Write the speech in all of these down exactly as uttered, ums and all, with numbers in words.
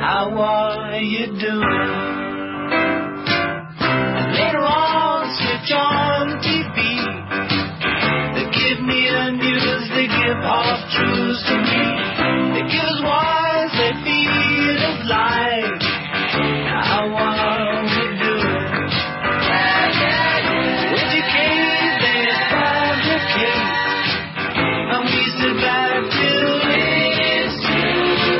how are you doing? And later on, switch on T V. They give me the news, they give half truths to me. They give us wise, they feed us lies. How are we doing? Educate, they fabricate. And we sit back till it's too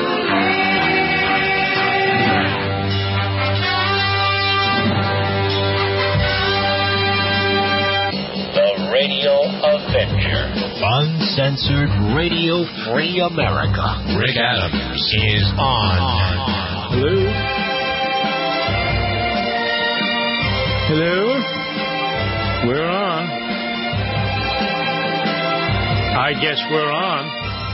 late. The Radio Avenger. Uncensored Radio Free America. Rick Adams is on. Hello? Hello? We're on. I guess we're on.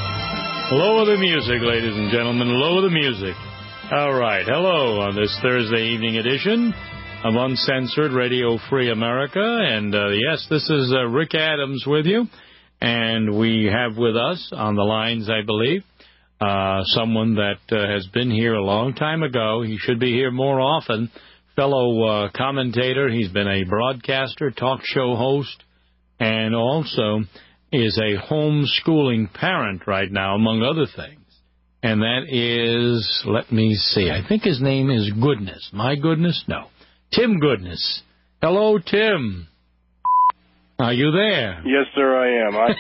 Lower the music, ladies and gentlemen. Lower the music. All right. Hello on this Thursday evening edition of Uncensored Radio Free America. And, uh, yes, this is uh, Rick Adams with you. And we have with us on the lines, I believe, uh, someone that uh, has been here a long time ago. He should be here more often. Fellow uh, commentator. He's been a broadcaster, talk show host, and also is a homeschooling parent right now, among other things. And that is, let me see, I think his name is Goodness. My Goodness? No. Tim Goodness. Hello, Tim. Are you there? Yes, sir, I am. I...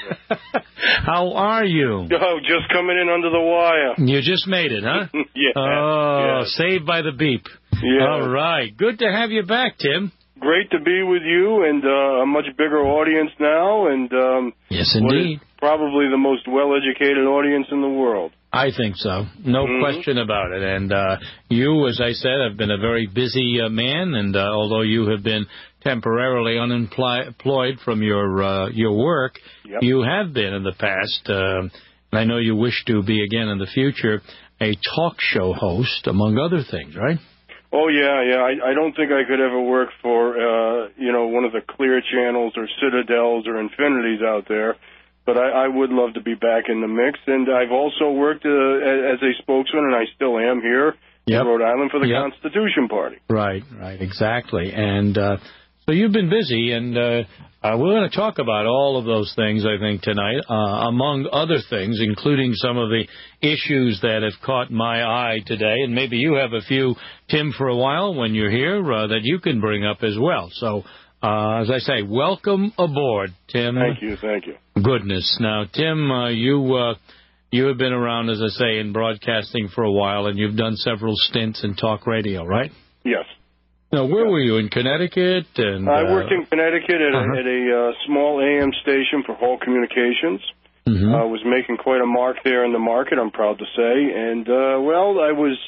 How are you? Oh, just coming in under the wire. You just made it, huh? Yeah. Oh, yeah. Saved by the beep. Yeah. All right. Good to have you back, Tim. Great to be with you, and uh, a much bigger audience now, and um, yes, indeed. Probably the most well-educated audience in the world. I think so. No mm-hmm. question about it. And uh, you, as I said, have been a very busy uh, man, and uh, although you have been temporarily unemployed from your uh, your work, yep. you have been in the past, uh, and I know you wish to be again in the future, a talk show host, among other things, right? Oh, yeah, yeah. I, I don't think I could ever work for, uh, you know, one of the Clear Channels or Citadels or Infinities out there. But I, I would love to be back in the mix. And I've also worked uh, as a spokesman, and I still am here yep. in Rhode Island for the yep. Constitution Party. Right, right, exactly. And uh, so you've been busy, and uh, uh, we're going to talk about all of those things, I think, tonight, uh, among other things, including some of the issues that have caught my eye today. And maybe you have a few, Tim, for a while when you're here uh, that you can bring up as well. So, uh, as I say, welcome aboard, Tim. Thank you, thank you. Goodness. Now, Tim, uh, you uh, you have been around, as I say, in broadcasting for a while, and you've done several stints in talk radio, right? Yes. Now, where yeah. were you, in Connecticut? And I uh, worked in Connecticut at uh-huh. a, at a uh, small A M station for Hall Communications. I Mm-hmm. uh, was making quite a mark there in the market, I'm proud to say. And, uh, well, I was...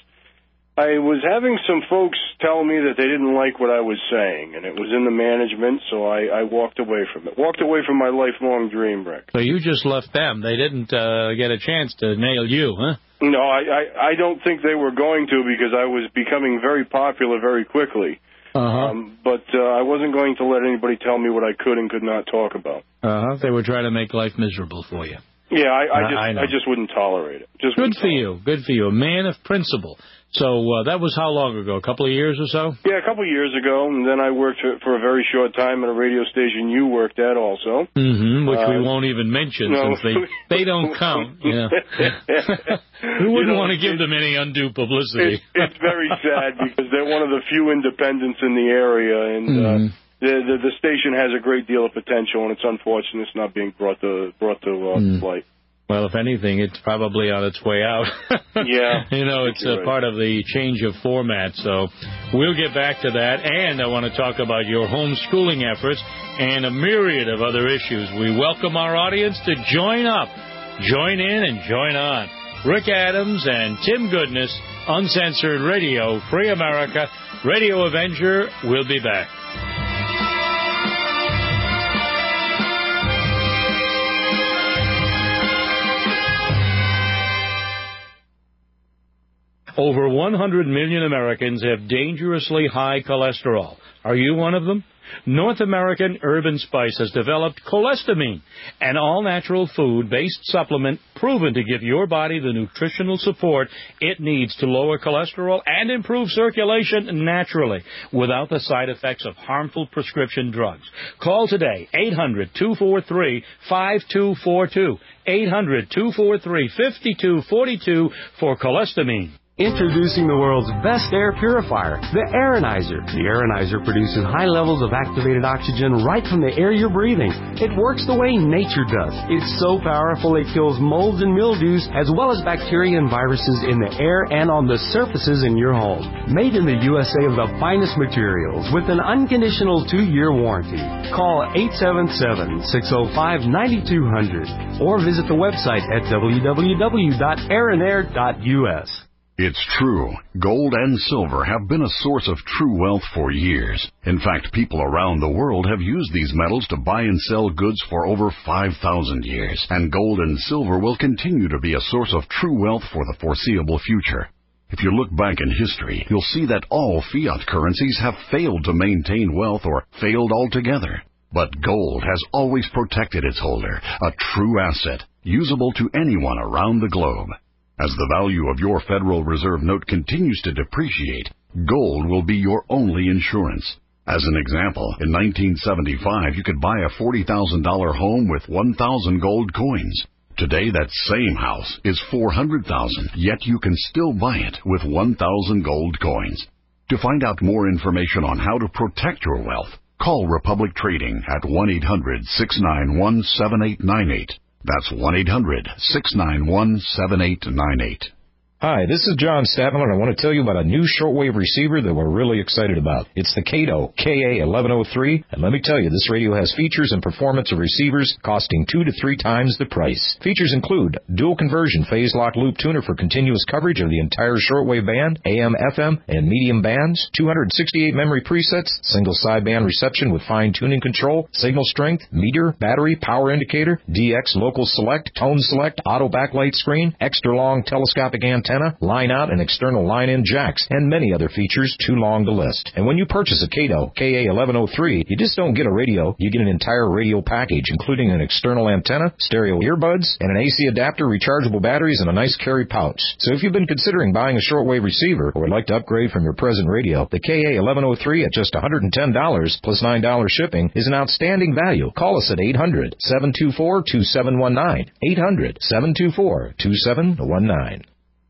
I was having some folks tell me that they didn't like what I was saying, and it was in the management, so I, I walked away from it. Walked away from my lifelong dream, Rick. So you just left them. They didn't uh, get a chance to nail you, huh? No, I, I, I don't think they were going to, because I was becoming very popular very quickly. Uh-huh. Um, but uh, I wasn't going to let anybody tell me what I could and could not talk about. Uh-huh. They were trying to make life miserable for you. Yeah, I, I, just, I, I just wouldn't tolerate it. Just Good for tolerate. you. Good for you. A man of principle. So uh, that was how long ago? A couple of years or so? Yeah, a couple of years ago, and then I worked for, for a very short time at a radio station you worked at also. Mm-hmm, which uh, we won't even mention no. since they, they don't count. Yeah. We wouldn't you know, want to give them any undue publicity. It, it's very sad because they're one of the few independents in the area, and mm-hmm. uh, the, the the station has a great deal of potential, and it's unfortunate it's not being brought to brought to uh, mm. light. Well, if anything, it's probably on its way out. Yeah. You know, it's a right. part of the change of format. So we'll get back to that. And I want to talk about your homeschooling efforts and a myriad of other issues. We welcome our audience to join up, join in, and join on. Rick Adams and Tim Goodness, Uncensored Radio, Free America, Radio Avenger. We'll be back. Over one hundred million Americans have dangerously high cholesterol. Are you one of them? North American Urban Spice has developed Cholesterol, an all-natural food-based supplement proven to give your body the nutritional support it needs to lower cholesterol and improve circulation naturally without the side effects of harmful prescription drugs. Call today, eight hundred, two four three, five two four two, eight hundred, two four three, five two four two for Cholesterol. Introducing the world's best air purifier, the Aeronizer. The Aeronizer produces high levels of activated oxygen right from the air you're breathing. It works the way nature does. It's so powerful it kills molds and mildews as well as bacteria and viruses in the air and on the surfaces in your home. Made in the U S A of the finest materials with an unconditional two-year warranty. Call eight seven seven, six oh five, nine two zero zero or visit the website at w w w dot aeronair dot u s. It's true. Gold and silver have been a source of true wealth for years. In fact, people around the world have used these metals to buy and sell goods for over five thousand years. And gold and silver will continue to be a source of true wealth for the foreseeable future. If you look back in history, you'll see that all fiat currencies have failed to maintain wealth or failed altogether. But gold has always protected its holder, a true asset, usable to anyone around the globe. As the value of your Federal Reserve note continues to depreciate, gold will be your only insurance. As an example, in nineteen seventy-five, you could buy a forty thousand dollars home with one thousand gold coins. Today, that same house is four hundred thousand dollars, yet you can still buy it with one thousand gold coins. To find out more information on how to protect your wealth, call Republic Trading at one eight hundred, six nine one, seven eight nine eight. That's one eight hundred, six nine one, seven eight nine eight. Hi, this is John Statmiller, and I want to tell you about a new shortwave receiver that we're really excited about. It's the Kato K A eleven oh three, and let me tell you, this radio has features and performance of receivers costing two to three times the price. Features include dual conversion phase lock loop tuner for continuous coverage of the entire shortwave band, A M, F M, and medium bands, two hundred sixty-eight memory presets, single sideband reception with fine tuning control, signal strength, meter, battery, power indicator, D X local select, tone select, auto backlight screen, extra long telescopic antenna, line out and external line in jacks, and many other features too long to list. And when you purchase a Kato K A eleven oh three, you just don't get a radio, you get an entire radio package, including an external antenna, stereo earbuds, and an A C adapter, rechargeable batteries, and a nice carry pouch. So if you've been considering buying a shortwave receiver or would like to upgrade from your present radio, the K A eleven oh three at just one hundred ten dollars plus nine dollars shipping is an outstanding value. Call us at eight hundred, seven two four, two seven one nine, eight hundred, seven two four, two seven one nine.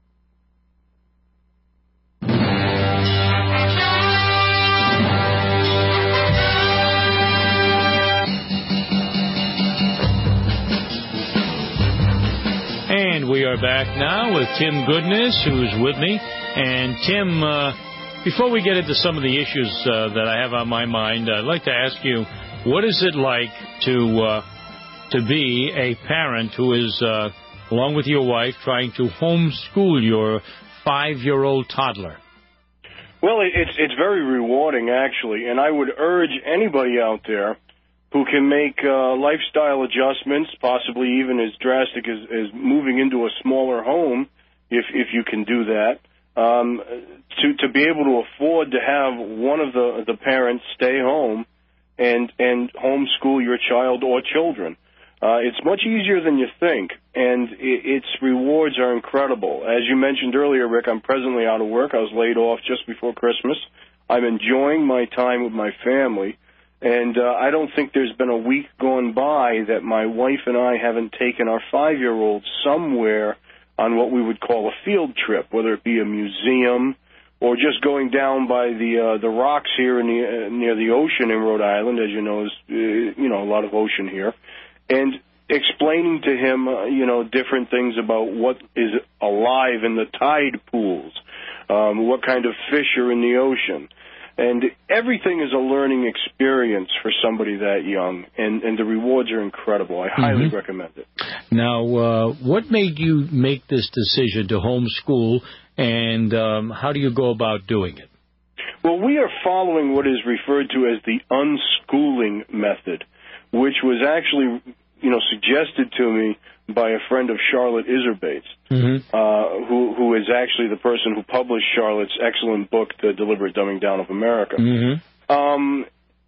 And we are back now with Tim Goodness, who's with me. And Tim, uh, before we get into some of the issues uh, that I have on my mind, I'd like to ask you, what is it like to uh, to be a parent who is, uh, along with your wife, trying to homeschool your five-year-old toddler? Well, it's it's very rewarding, actually, and I would urge anybody out there who can make uh, lifestyle adjustments, possibly even as drastic as, as moving into a smaller home, if if you can do that, um, to to be able to afford to have one of the the parents stay home and and homeschool your child or children. Uh, it's much easier than you think, and it, its rewards are incredible. As you mentioned earlier, Rick, I'm presently out of work. I was laid off just before Christmas. I'm enjoying my time with my family, and uh, I don't think there's been a week gone by that my wife and I haven't taken our five-year-old somewhere on what we would call a field trip, whether it be a museum or just going down by the uh, the rocks here in the, uh, near the ocean in Rhode Island. As you know, is uh, you know a lot of ocean here. And explaining to him, uh, you know, different things about what is alive in the tide pools, um, what kind of fish are in the ocean. And everything is a learning experience for somebody that young, and, and the rewards are incredible. I mm-hmm. highly recommend it. Now, uh, what made you make this decision to homeschool, and um, how do you go about doing it? Well, we are following what is referred to as the unschooling method, which was actually you know, suggested to me by a friend of Charlotte Iserbates, mm-hmm. uh, who who is actually the person who published Charlotte's excellent book, The Deliberate Dumbing Down of America. Mm-hmm. Um,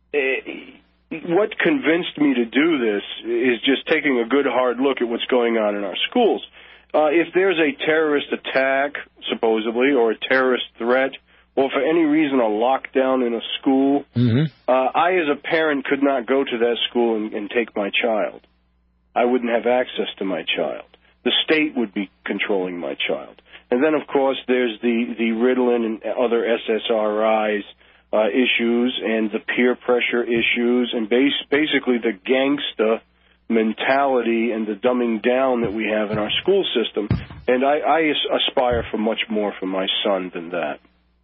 it, what convinced me to do this is just taking a good hard look at what's going on in our schools. Uh, if there's a terrorist attack, supposedly, or a terrorist threat, or for any reason a lockdown in a school, mm-hmm. uh, I as a parent could not go to that school and, and take my child. I wouldn't have access to my child. The state would be controlling my child. And then, of course, there's the, the Ritalin and other S S R Is uh, issues and the peer pressure issues and base, basically the gangsta mentality and the dumbing down that we have in our school system. And I, I aspire for much more for my son than that.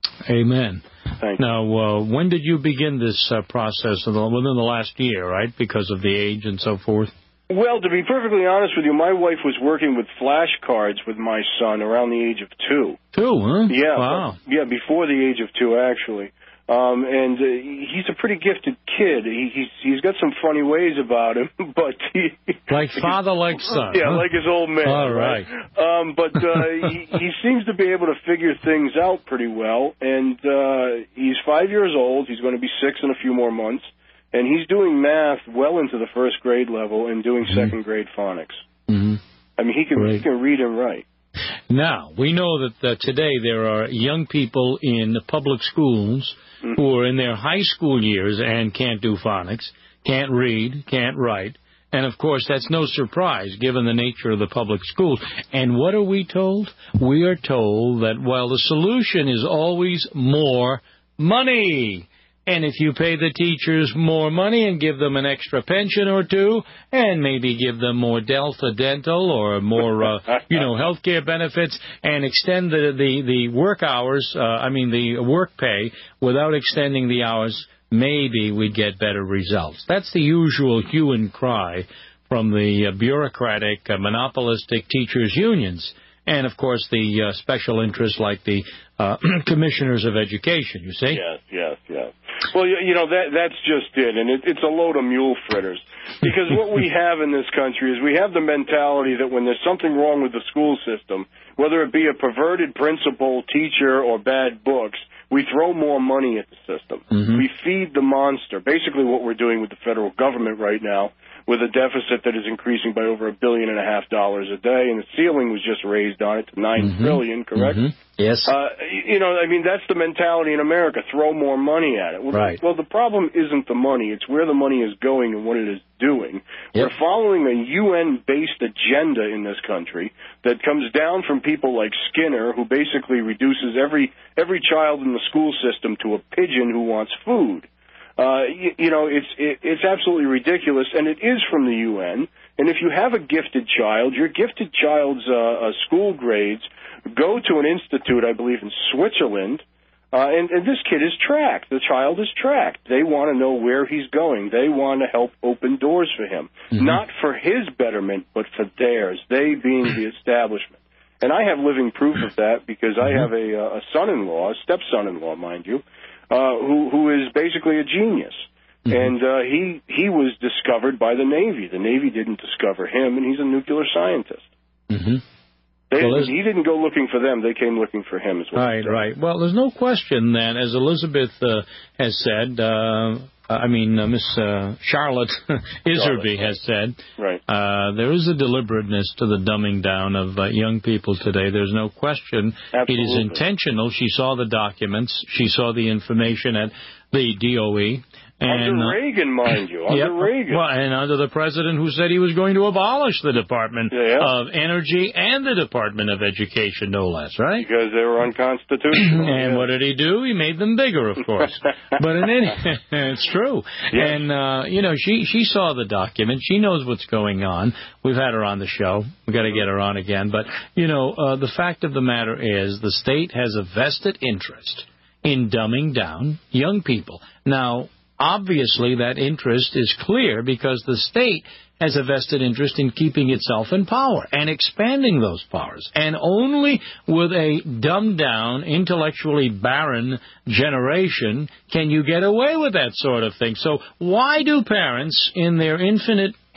Amen. Thank now, uh, when did you begin this uh, process? Within the last year, right? Because of the age and so forth? Well, to be perfectly honest with you, my wife was working with flashcards with my son around the age of two. Two, huh? Yeah. Wow. But, yeah, before the age of two, actually. Um, and uh, he's a pretty gifted kid. He, he's he's got some funny ways about him, but he, like father, like son. Yeah, huh? like his old man. All right. right? Um, but uh, he, he seems to be able to figure things out pretty well. And uh, he's five years old. He's going to be six in a few more months. And he's doing math well into the first grade level and doing mm-hmm. second grade phonics. Mm-hmm. I mean, he can Great. he can read and write. Now, we know that uh, today there are young people in the public schools mm-hmm. who are in their high school years and can't do phonics, can't read, can't write. And, of course, that's no surprise given the nature of the public schools. And what are we told? We are told that, well, the solution is always more money. And if you pay the teachers more money and give them an extra pension or two and maybe give them more Delta Dental or more, uh, you know, health care benefits and extend the, the, the work hours, uh, I mean the work pay, without extending the hours, maybe we'd get better results. That's the usual hue and cry from the uh, bureaucratic, uh, monopolistic teachers' unions. And, of course, the uh, special interests like the uh, commissioners of education, you see? Yes, yes, yes. Well, you, you know, that that's just it, and it, it's a load of mule fritters. Because what we have in this country is we have the mentality that when there's something wrong with the school system, whether it be a perverted principal, teacher, or bad books, we throw more money at the system. Mm-hmm. We feed the monster. Basically what we're doing with the federal government right now, with a deficit that is increasing by over a billion and a half dollars a day, and the ceiling was just raised on it to nine mm-hmm. trillion, correct? Mm-hmm. Yes. Uh, you know, I mean, that's the mentality in America. Throw more money at it. Well, right. Well, the problem isn't the money. It's where the money is going and what it is doing. Yep. We're following a U N-based agenda in this country that comes down from people like Skinner, who basically reduces every every child in the school system to a pigeon who wants food. Uh, you, you know, it's it, it's absolutely ridiculous, and it is from the U N. And if you have a gifted child, your gifted child's uh, uh, school grades go to an institute, I believe, in Switzerland, uh, and, and this kid is tracked. The child is tracked. They want to know where he's going. They want to help open doors for him, mm-hmm. not for his betterment, but for theirs, they being the establishment. And I have living proof of that because I have a, a son-in-law, a step-son-in-law, mind you, Uh, who, who is basically a genius. Mm-hmm. And uh, he he was discovered by the Navy. The Navy didn't discover him, and he's a nuclear scientist. Mm-hmm. They well, didn't, he didn't go looking for them. They came looking for him as well. Right, right. Well, there's no question that, as Elizabeth uh, has said, uh, I mean, uh, Miss uh, Charlotte Iserby has said, right. uh, there is a deliberateness to the dumbing down of uh, young people today. There's no question. Absolutely. It is intentional. She saw the documents. She saw the information at the D O E. And, under uh, Reagan, mind you, under yep, Reagan. Well, and under the president who said he was going to abolish the Department yeah, yeah. of Energy and the Department of Education, no less, right? Because they were unconstitutional. And yeah. what did he do? He made them bigger, of course. But in any, it's true. Yes. And, uh, you know, she, she saw the document. She knows what's going on. We've had her on the show. We've got to get her on again. But, you know, uh, the fact of the matter is the state has a vested interest in dumbing down young people. Now, obviously, that interest is clear because the state has a vested interest in keeping itself in power and expanding those powers. And only with a dumbed-down, intellectually barren generation can you get away with that sort of thing. So why do parents, in their infinite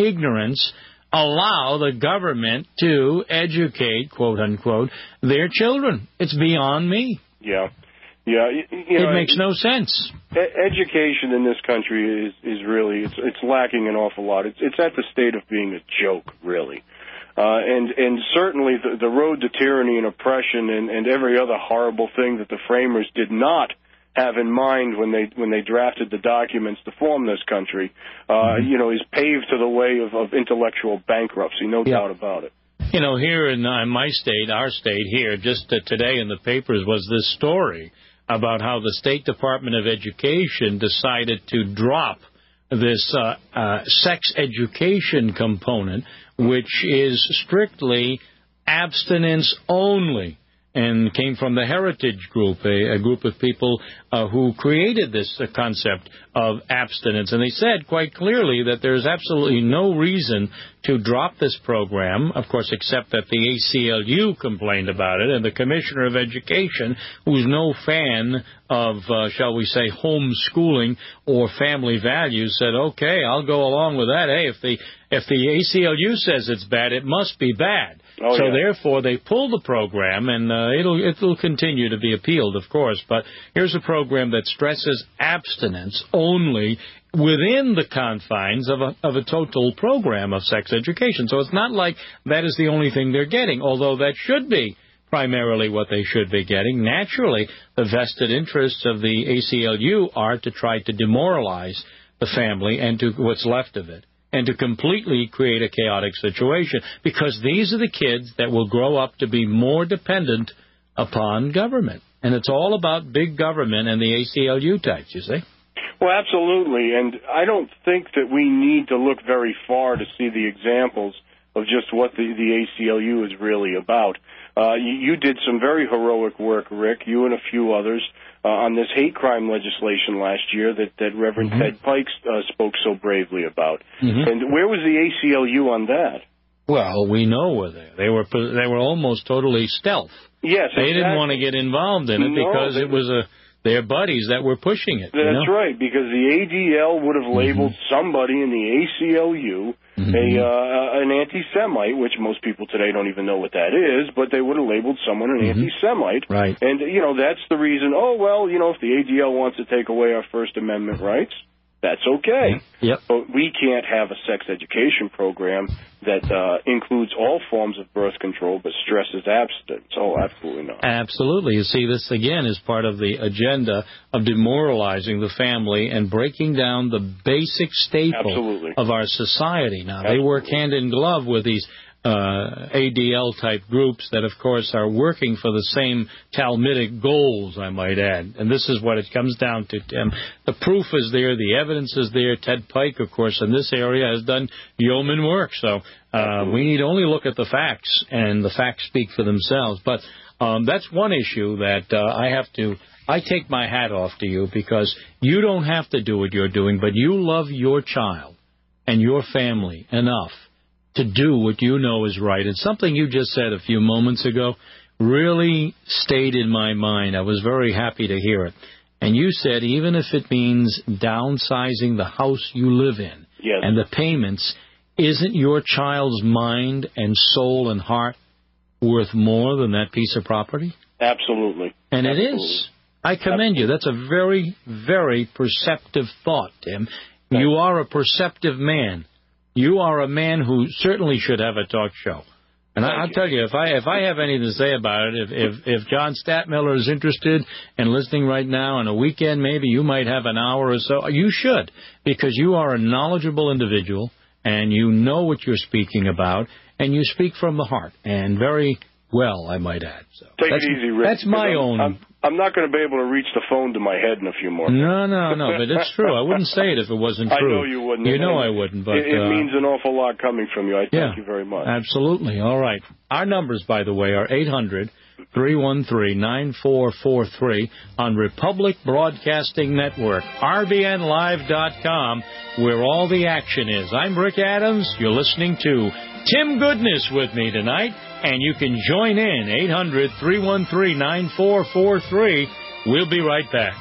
ignorance, allow the government to educate, quote unquote, their children. It's beyond me. Yeah. Yeah, you, you know, it makes no sense. Education in this country is is really it's it's lacking an awful lot. It's it's at the state of being a joke, really, uh, and and certainly the, the road to tyranny and oppression and, and every other horrible thing that the framers did not have in mind when they when they drafted the documents to form this country, uh, mm-hmm. you know, is paved to the way of, of intellectual bankruptcy, no yeah. doubt about it. You know, here in uh, my state, our state here, just uh, today in the papers was this story about how the State Department of Education decided to drop this uh, uh, sex education component, which is strictly abstinence only, and came from the Heritage Group, a, a group of people uh, who created this uh, concept of abstinence. And they said quite clearly that there's absolutely no reason to drop this program, of course, except that the A C L U complained about it, and the Commissioner of Education, who's no fan of, uh, shall we say, homeschooling or family values, said, okay, I'll go along with that. Hey, if the if the A C L U says it's bad, it must be bad. Oh, so yeah. therefore, they pulled the program, and uh, it'll it'll continue to be appealed, of course. But here's a program that stresses abstinence only within the confines of a of a total program of sex education. So it's not like that is the only thing they're getting, although that should be primarily what they should be getting. Naturally, the vested interests of the A C L U are to try to demoralize the family and to what's left of it, and to completely create a chaotic situation, because these are the kids that will grow up to be more dependent upon government. And it's all about big government and the A C L U types, you see. Well, absolutely, and I don't think that we need to look very far to see the examples of just what the, the A C L U is really about. Uh, you, you did some very heroic work, Rick, you and a few others, uh, on this hate crime legislation last year that, that Reverend mm-hmm. Ted Pike uh, spoke so bravely about. Mm-hmm. And where was the A C L U on that? Well, we know where they they were. They were almost totally stealth. Yes, they exactly. didn't want to get involved in it no, because it was a their buddies that were pushing it. That's you know? right, because the A D L would have labeled mm-hmm. somebody in the A C L U mm-hmm. a uh, an anti-Semite, which most people today don't even know what that is, but they would have labeled someone an mm-hmm. anti-Semite. Right. And, you know, that's the reason, oh, well, you know, if the A D L wants to take away our First Amendment rights, that's okay. Yep. But we can't have a sex education program that uh, includes all forms of birth control but stresses abstinence. Oh, absolutely not. Absolutely. You see, this, again, is part of the agenda of demoralizing the family and breaking down the basic staple absolutely. Of our society. Now, absolutely. They work hand in glove with these Uh, A D L-type groups that, of course, are working for the same Talmudic goals, I might add. And this is what it comes down to, Tim. The proof is there. The evidence is there. Ted Pike, of course, in this area has done yeoman work. So uh, we need only look at the facts, and the facts speak for themselves. But um, that's one issue that uh, I have to... I take my hat off to you, because you don't have to do what you're doing, but you love your child and your family enough to do what you know is right. And something you just said a few moments ago really stayed in my mind. I was very happy to hear it. And you said even if it means downsizing the house you live in yes. and the payments, isn't your child's mind and soul and heart worth more than that piece of property? Absolutely. And Absolutely. It is. I commend Absolutely. You. That's a very, very perceptive thought, Tim. Thanks. You are a perceptive man. You are a man who certainly should have a talk show. And I, I'll tell you, if I if I have anything to say about it, if if, if John Stadtmiller is interested and listening right now, on a weekend maybe you might have an hour or so. You should, because you are a knowledgeable individual and you know what you're speaking about, and you speak from the heart, and very well, I might add. So Take that's, it easy, Rick. That's my I'm, own... I'm, I'm not going to be able to reach the phone to my head in a few more minutes. No, no, no, but it's true. I wouldn't say it if it wasn't true. I know you wouldn't. You know I wouldn't, but... It, it uh, means an awful lot coming from you. I thank yeah, you very much. Absolutely. All right. Our numbers, by the way, are eight hundred, three one three, nine four four three on Republic Broadcasting Network, R B N live dot com, where all the action is. I'm Rick Adams. You're listening to Tim Goodness with me tonight, and you can join in, eight hundred, three one three, nine four four three. We'll be right back.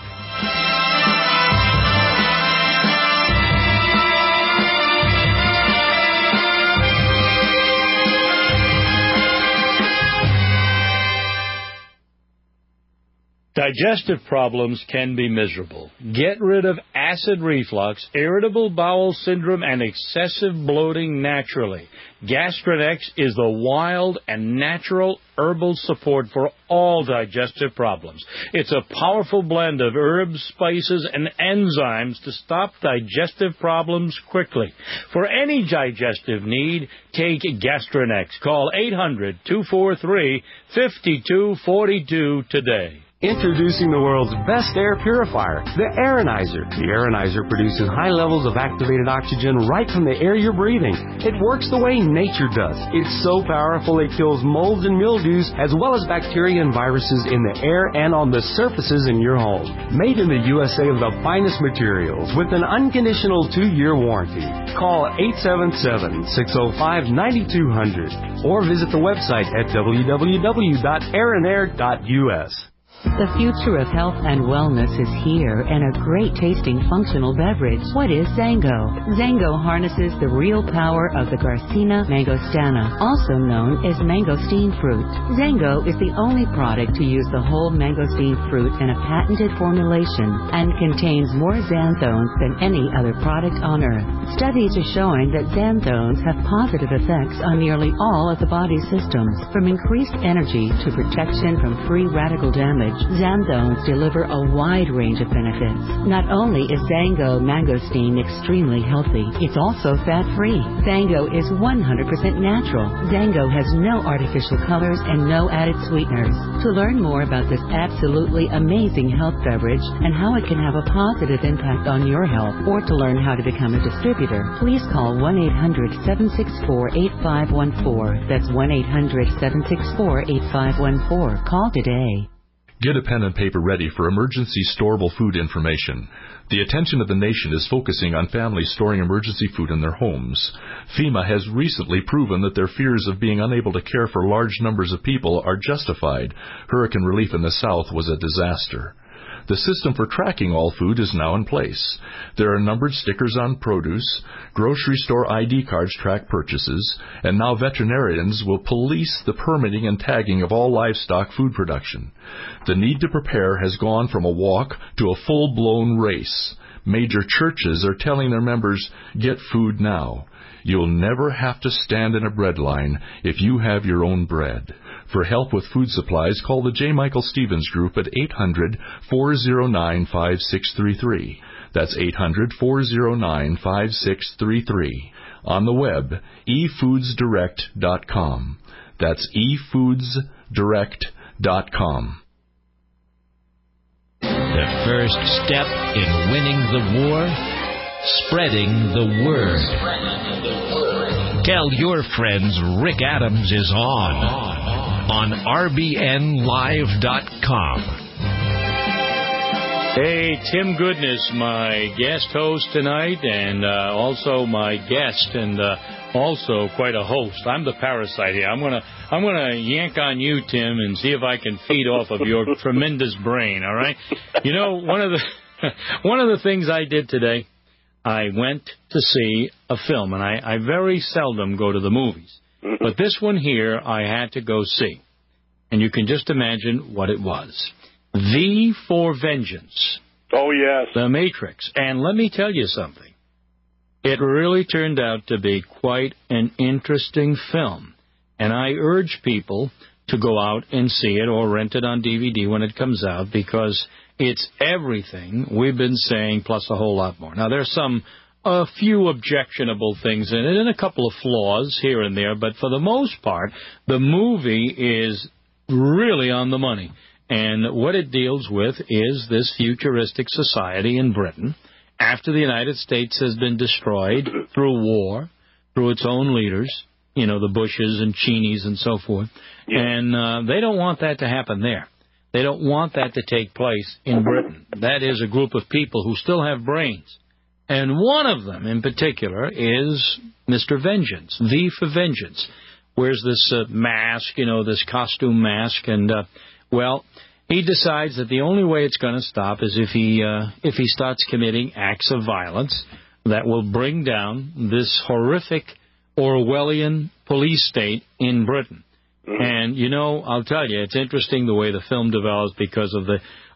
Digestive problems can be miserable. Get rid of acid reflux, irritable bowel syndrome, and excessive bloating naturally. Gastrinex is the wild and natural herbal support for all digestive problems. It's a powerful blend of herbs, spices, and enzymes to stop digestive problems quickly. For any digestive need, take Gastrinex. Call eight hundred, two four three, five two four two today. Introducing the world's best air purifier, the Aironizer. The Aironizer produces high levels of activated oxygen right from the air you're breathing. It works the way nature does. It's so powerful it kills molds and mildews as well as bacteria and viruses in the air and on the surfaces in your home. Made in the U S A of the finest materials with an unconditional two-year warranty. Call eight seven seven, six oh five, nine two zero zero or visit the website at w w w dot aeronair dot u s. The future of health and wellness is here, and a great-tasting functional beverage. What is Zango? Zango harnesses the real power of the Garcinia mangostana, also known as mangosteen fruit. Zango is the only product to use the whole mangosteen fruit in a patented formulation and contains more xanthones than any other product on earth. Studies are showing that xanthones have positive effects on nearly all of the body's systems, from increased energy to protection from free radical damage. Xanthones deliver a wide range of benefits. Not only is Zango mangosteen extremely healthy, it's also fat-free. Zango is one hundred percent natural. Zango has no artificial colors and no added sweeteners. To learn more about this absolutely amazing health beverage and how it can have a positive impact on your health, or to learn how to become a distributor, please call one eight hundred, seven six four, eight five one four. That's one eight hundred, seven six four, eight five one four. Call today. Get a pen and paper ready for emergency storable food information. The attention of the nation is focusing on families storing emergency food in their homes. FEMA has recently proven that their fears of being unable to care for large numbers of people are justified. Hurricane relief in the South was a disaster. The system for tracking all food is now in place. There are numbered stickers on produce, grocery store I D cards track purchases, and now veterinarians will police the permitting and tagging of all livestock food production. The need to prepare has gone from a walk to a full-blown race. Major churches are telling their members, get food now. You'll never have to stand in a bread line if you have your own bread. For help with food supplies, call the J. Michael Stevens Group at eight hundred, four oh nine, five six three three. That's eight hundred, four oh nine, five six three three. On the web, e foods direct dot com. That's e foods direct dot com. The first step in winning the war? Spreading the word. Tell your friends Rick Adams is on. On R B N live dot com. Hey, Tim Goodness, my guest host tonight, and uh, also my guest, and uh, also quite a host. I'm the parasite here. I'm gonna, I'm gonna yank on you, Tim, and see if I can feed off of your tremendous brain. All right. You know, one of the one of the things I did today, I went to see a film, and I, I very seldom go to the movies. But this one here I had to go see. And you can just imagine what it was. V for Vengeance. Oh, yes. The Matrix. And let me tell you something. It really turned out to be quite an interesting film. And I urge people to go out and see it or rent it on D V D when it comes out, because it's everything we've been saying plus a whole lot more. Now, there's some a few objectionable things in it and a couple of flaws here and there, but for the most part, the movie is really on the money. And what it deals with is this futuristic society in Britain after the United States has been destroyed through war, through its own leaders, you know, the Bushes and Cheneys and so forth. Yeah. And uh, they don't want that to happen there. They don't want that to take place in Britain. That is a group of people who still have brains. And one of them, in particular, is Mister Vengeance, V for Vengeance. Wears this uh, mask, you know, this costume mask, and, uh, well, he decides that the only way it's going to stop is if he uh, if he starts committing acts of violence that will bring down this horrific Orwellian police state in Britain. And, you know, I'll tell you, it's interesting the way the film develops because of the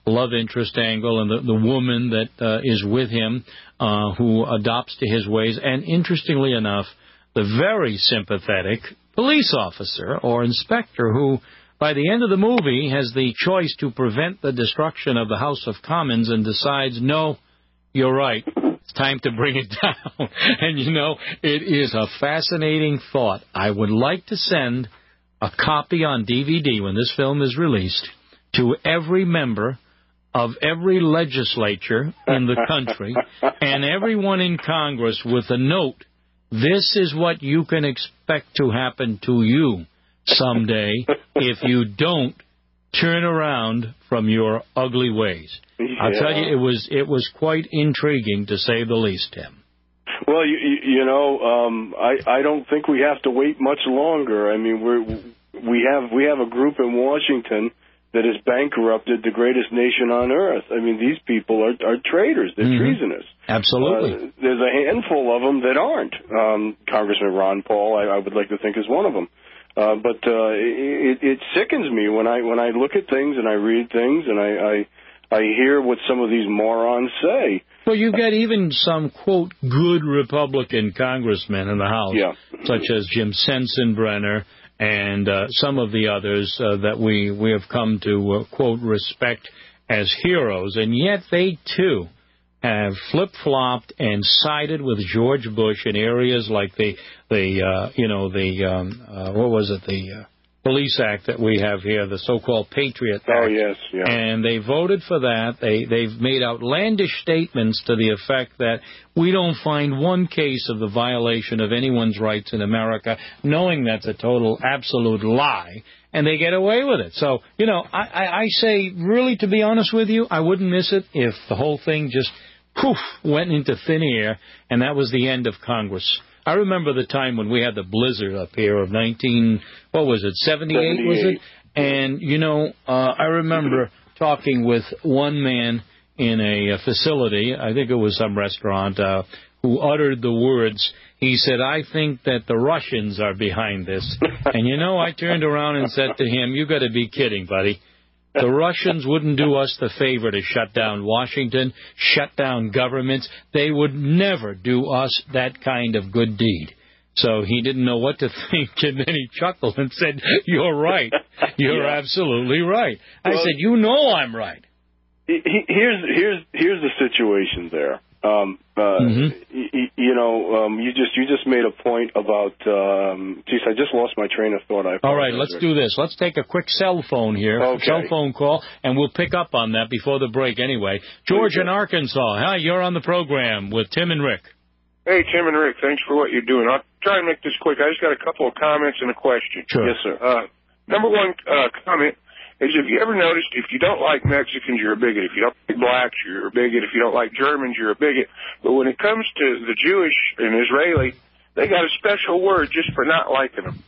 love interest angle and the, the woman that uh, is with him uh, who adopts to his ways. And interestingly enough, the very sympathetic police officer or inspector who, by the end of the movie, has the choice to prevent the destruction of the House of Commons and decides, no, you're right, it's time to bring it down. And, you know, it is a fascinating thought. I would like to send a copy on D V D when this film is released to every member of every legislature in the country and everyone in Congress with a note. This is what you can expect to happen to you someday if you don't turn around from your ugly ways. Yeah. I'll tell you, it was it was quite intriguing, to say the least, Tim. Well, you, you know, um, I, I don't think we have to wait much longer. I mean, we're, we have we have a group in Washington that has bankrupted the greatest nation on earth. I mean, these people are, are traitors. They're mm-hmm. treasonous. Absolutely. Uh, there's a handful of them that aren't. Um, Congressman Ron Paul, I, I would like to think, is one of them. Uh, but uh, it, it sickens me when I when I look at things and I read things and I, I I hear what some of these morons say. Well, you've got even some, quote, good Republican congressmen in the House, yeah. such as Jim Sensenbrenner and uh, some of the others uh, that we, we have come to, uh, quote, respect as heroes. And yet they, too, have flip-flopped and sided with George Bush in areas like the, the uh, you know, the, um, uh, what was it, the uh, Police Act that we have here, the so-called Patriot Act. Oh, yes, yeah. And they voted for that. They, they've made outlandish statements to the effect that we don't find one case of the violation of anyone's rights in America, knowing that's a total, absolute lie, and they get away with it. So, you know, I, I, I say, really, to be honest with you, I wouldn't miss it if the whole thing just, poof, went into thin air, and that was the end of Congress. I remember the time when we had the blizzard up here of nineteen, what was it, seventy-eight, was it? And, you know, uh, I remember talking with one man in a, a facility, I think it was some restaurant, uh, who uttered the words, he said, I think that the Russians are behind this. And, you know, I turned around and said to him, you got to be kidding, buddy. The Russians wouldn't do us the favor to shut down Washington, shut down governments. They would never do us that kind of good deed. So he didn't know what to think, and then he chuckled and said, you're right. You're yeah. absolutely right. I well, said, you know I'm right. Here's, here's, here's the situation there. Um, uh, mm-hmm. y- you know, um, you just you just made a point about. Um, geez, I just lost my train of thought. I All right, let's do this. Let's take a quick cell phone here, okay. cell phone call, and we'll pick up on that before the break. Anyway, George okay. in Arkansas. Hi, you're on the program with Tim and Rick. Hey, Tim and Rick. Thanks for what you're doing. I'll try and make this quick. I just got a couple of comments and a question. Sure. Yes, sir. Uh, number one uh, comment is, have you ever noticed if you don't like Mexicans, you're a bigot. If you don't like blacks, you're a bigot. If you don't like Germans, you're a bigot. But when it comes to the Jewish and Israeli, they got a special word just for not liking them.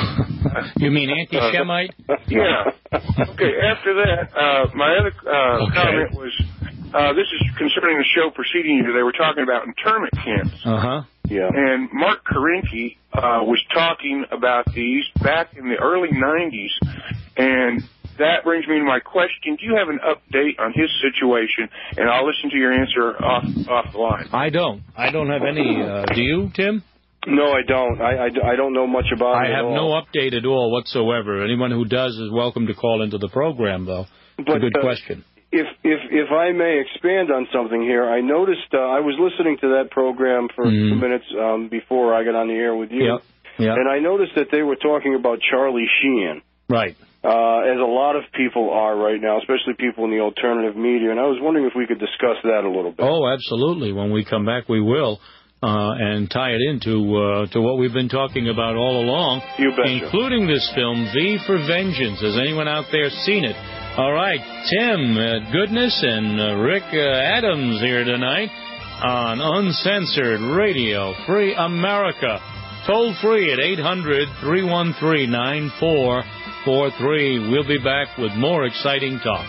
You mean anti-Semite? Uh, yeah. Okay, after that, uh, my other uh, okay. comment was, uh, this is concerning the show preceding you. They were talking about internment camps. Uh-huh. Yeah. And Mark Karinke uh, was talking about these back in the early nineties, and that brings me to my question. Do you have an update on his situation? And I'll listen to your answer off off the line. I don't. I don't have any. Uh, do you, Tim? No, I don't. I, I, I don't know much about I it have at all. no update at all whatsoever. Anyone who does is welcome to call into the program, though. It's but, a good uh, question. If if if I may expand on something here, I noticed uh, I was listening to that program for mm. two minutes um, before I got on the air with you, yep. Yep. and I noticed that they were talking about Charlie Sheen. Right. Uh, as a lot of people are right now, especially people in the alternative media, and I was wondering if we could discuss that a little bit. Oh, absolutely. When we come back, we will, uh, and tie it into uh, to what we've been talking about all along, you betcha. Including this film, V for Vengeance. Has anyone out there seen it? All right, Tim uh, Goodness and uh, Rick uh, Adams here tonight on Uncensored Radio, Free America. Toll free at eight hundred, three one three, nine four four three. We'll be back with more exciting talk.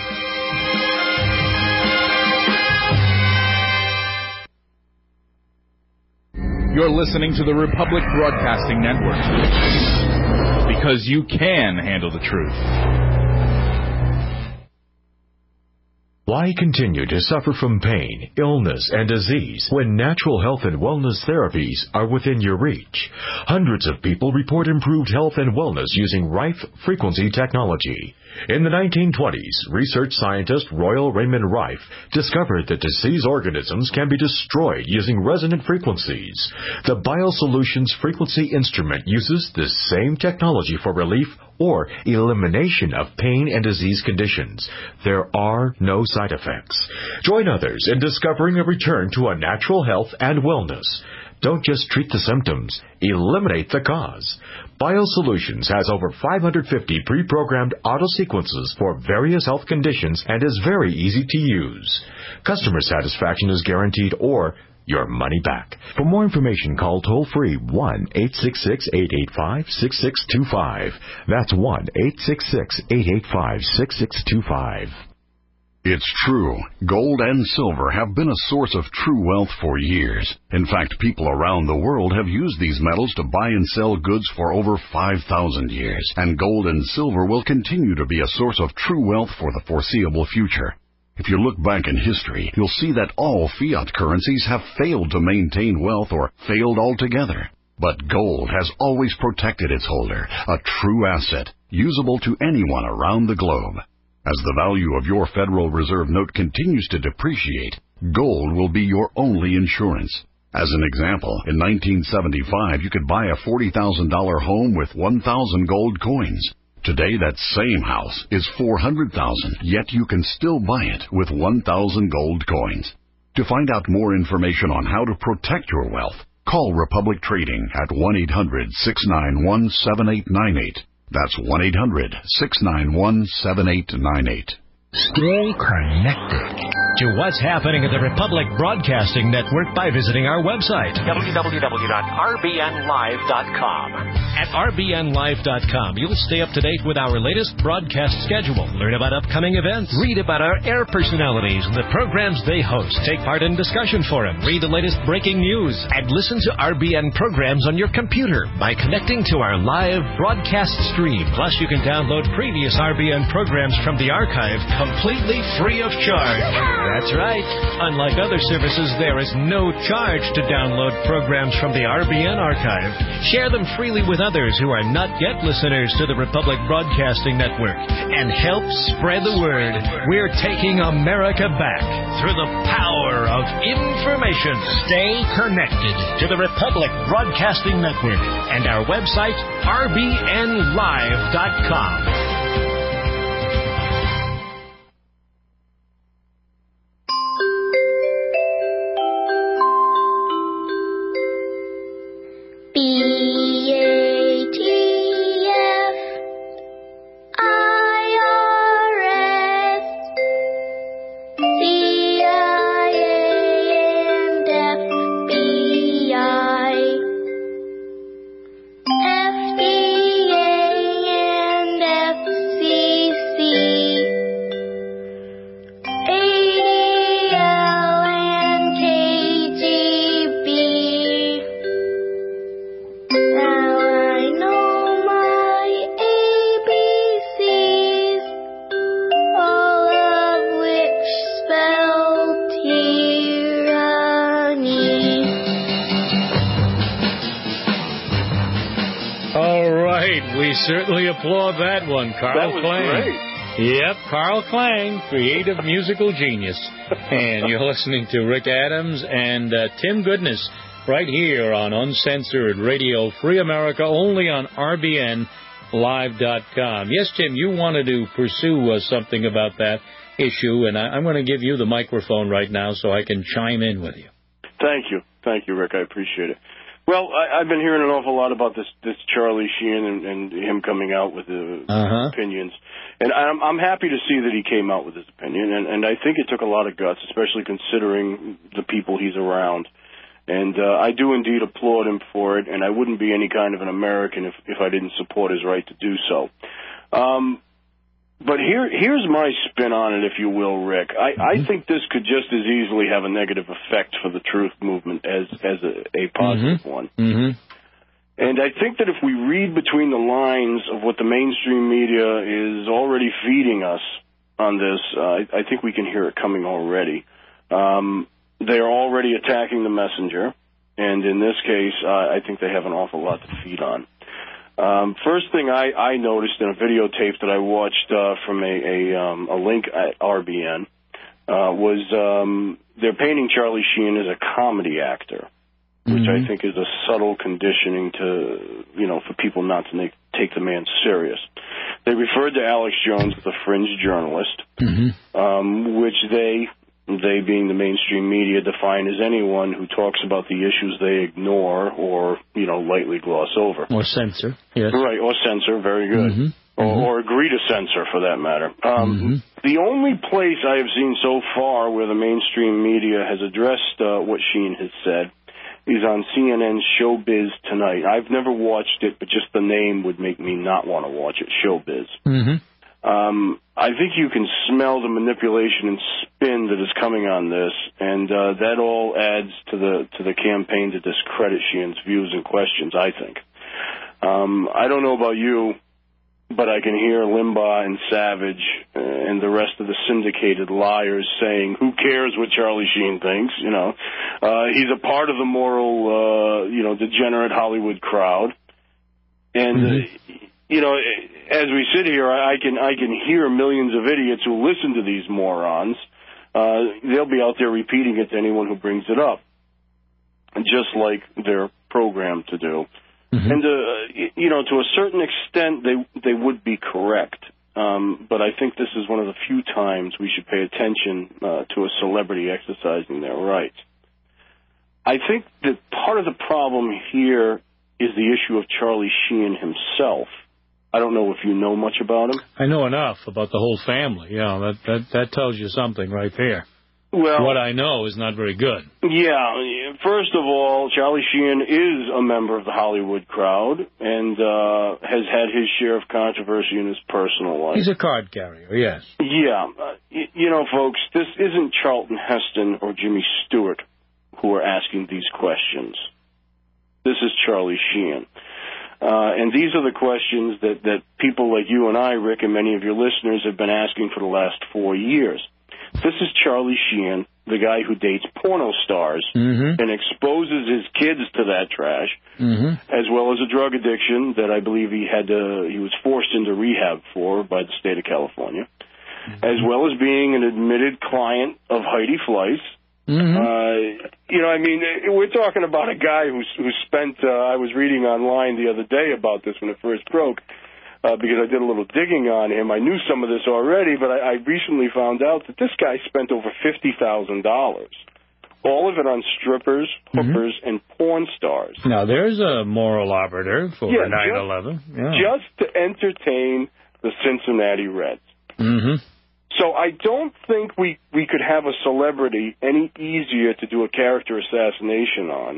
You're listening to the Republic Broadcasting Network, because you can handle the truth. Why continue to suffer from pain, illness, and disease when natural health and wellness therapies are within your reach? Hundreds of people report improved health and wellness using Rife frequency technology. In the nineteen twenties, research scientist Royal Raymond Rife discovered that disease organisms can be destroyed using resonant frequencies. The BioSolutions frequency instrument uses this same technology for relief or elimination of pain and disease conditions. There are no side effects. Join others in discovering a return to a natural health and wellness. Don't just treat the symptoms, eliminate the cause. BioSolutions has over five hundred fifty pre-programmed auto-sequences for various health conditions and is very easy to use. Customer satisfaction is guaranteed or your money back. For more information, call toll-free one eight six six, eight eight five, six six two five. That's one eight six six, eight eight five, six six two five. It's true. Gold and silver have been a source of true wealth for years. In fact, people around the world have used these metals to buy and sell goods for over five thousand years. And gold and silver will continue to be a source of true wealth for the foreseeable future. If you look back in history, you'll see that all fiat currencies have failed to maintain wealth or failed altogether. But gold has always protected its holder, a true asset, usable to anyone around the globe. As the value of your Federal Reserve note continues to depreciate, gold will be your only insurance. As an example, in nineteen seventy-five, you could buy a forty thousand dollars home with one thousand gold coins. Today, that same house is four hundred thousand dollars, yet you can still buy it with one thousand gold coins. To find out more information on how to protect your wealth, call Republic Trading at one eight hundred, six nine one, seven eight nine eight. That's one eight hundred, six nine one, seven eight nine eight. Stay connected to what's happening at the Republic Broadcasting Network by visiting our website, w w w dot r b n live dot com. At r b n live dot com, you'll stay up to date with our latest broadcast schedule, learn about upcoming events, read about our air personalities and the programs they host, take part in discussion forum, read the latest breaking news, and listen to R B N programs on your computer by connecting to our live broadcast stream. Plus, you can download previous R B N programs from the archive completely free of charge. That's right. Unlike other services, there is no charge to download programs from the R B N archive. Share them freely with others who are not yet listeners to the Republic Broadcasting Network and help spread the word. We're taking America back through the power of information. Stay connected to the Republic Broadcasting Network and our website, r b n live dot com. B A T F I R S C I A and F B I F D A and F C C A D L and K G B. Now I know my A B Cs, all of which spell tyranny. All right, we certainly applaud that one, Carl That was Klang. great. Yep, Carl Klang, creative musical genius. And you're listening to Rick Adams and uh, Tim Goodness right here on Uncensored Radio Free America, only on r b n live dot com. Yes, Tim, you wanted to pursue uh, something about that issue, and I, I'm going to give you the microphone right now so I can chime in with you. Thank you. Thank you, Rick. I appreciate it. Well, I, I've been hearing an awful lot about this, this Charlie Sheen and, and him coming out with the Uh-huh. opinions. And I'm, I'm happy to see that he came out with his opinion, and, and I think it took a lot of guts, especially considering the people he's around. And uh, I do indeed applaud him for it, and I wouldn't be any kind of an American if, if I didn't support his right to do so. Um, but here, here's my spin on it, if you will, Rick. I, mm-hmm. I think this could just as easily have a negative effect for the truth movement as, as a, a positive mm-hmm. one. Mm-hmm. And I think that if we read between the lines of what the mainstream media is already feeding us, on this. Uh, I, I think we can hear it coming already. Um, they are already attacking the messenger, and in this case, uh, I think they have an awful lot to feed on. Um, first thing I, I noticed in a videotape that I watched uh, from a, a, um, a link at R B N uh, was um, they're painting Charlie Sheen as a comedy actor, which mm-hmm. I think is a subtle conditioning to, you know, for people not to make, take the man serious. They referred to Alex Jones as a fringe journalist, mm-hmm. um, which they, they being the mainstream media, define as anyone who talks about the issues they ignore or, you know, lightly gloss over. Or censor, yes. Right, or censor, very good. Mm-hmm. Or, mm-hmm. or agree to censor, for that matter. Um, mm-hmm. The only place I have seen so far where the mainstream media has addressed uh, what Sheen has said is on C N N's Showbiz Tonight. I've never watched it, but just the name would make me not want to watch it, Showbiz. Mm-hmm. Um, I think you can smell the manipulation and spin that is coming on this, and uh, that all adds to the to the campaign to discredit Sheen's views and questions, I think. Um, I don't know about you, but I can hear Limbaugh and Savage uh, and the rest of the syndicated liars saying, who cares what Charlie Sheen thinks, you know. Uh, he's a part of the moral, uh, you know, degenerate Hollywood crowd. And, mm-hmm. uh, you know, as we sit here, I can I can hear millions of idiots who listen to these morons. Uh, they'll be out there repeating it to anyone who brings it up, just like they're programmed to do. Mm-hmm. And, uh, you know, to a certain extent, they they would be correct. Um, but I think this is one of the few times we should pay attention uh, to a celebrity exercising their rights. I think that part of the problem here is the issue of Charlie Sheen himself. I don't know if you know much about him. I know enough about the whole family. Yeah, that that, that tells you something right there. Well, what I know is not very good. Yeah. First of all, Charlie Sheen is a member of the Hollywood crowd and uh, has had his share of controversy in his personal life. He's a card carrier, yes. Yeah. Uh, y- you know, folks, this isn't Charlton Heston or Jimmy Stewart who are asking these questions. This is Charlie Sheen. Uh, and these are the questions that, that people like you and I, Rick, and many of your listeners have been asking for the last four years. This is Charlie Sheen, the guy who dates porno stars mm-hmm. and exposes his kids to that trash, mm-hmm. as well as a drug addiction that I believe he had to, he was forced into rehab for by the state of California, mm-hmm. as well as being an admitted client of Heidi Fleiss. Mm-hmm. Uh, you know, I mean, we're talking about a guy who's who spent, uh, I was reading online the other day about this when it first broke, uh, because I did a little digging on him. I knew some of this already, but I, I recently found out that this guy spent over fifty thousand dollars. All of it on strippers, hookers, mm-hmm. and porn stars. Now, there's a moral arbiter for yeah, nine eleven. Yeah. Just to entertain the Cincinnati Reds. Mm-hmm. So I don't think we, we could have a celebrity any easier to do a character assassination on.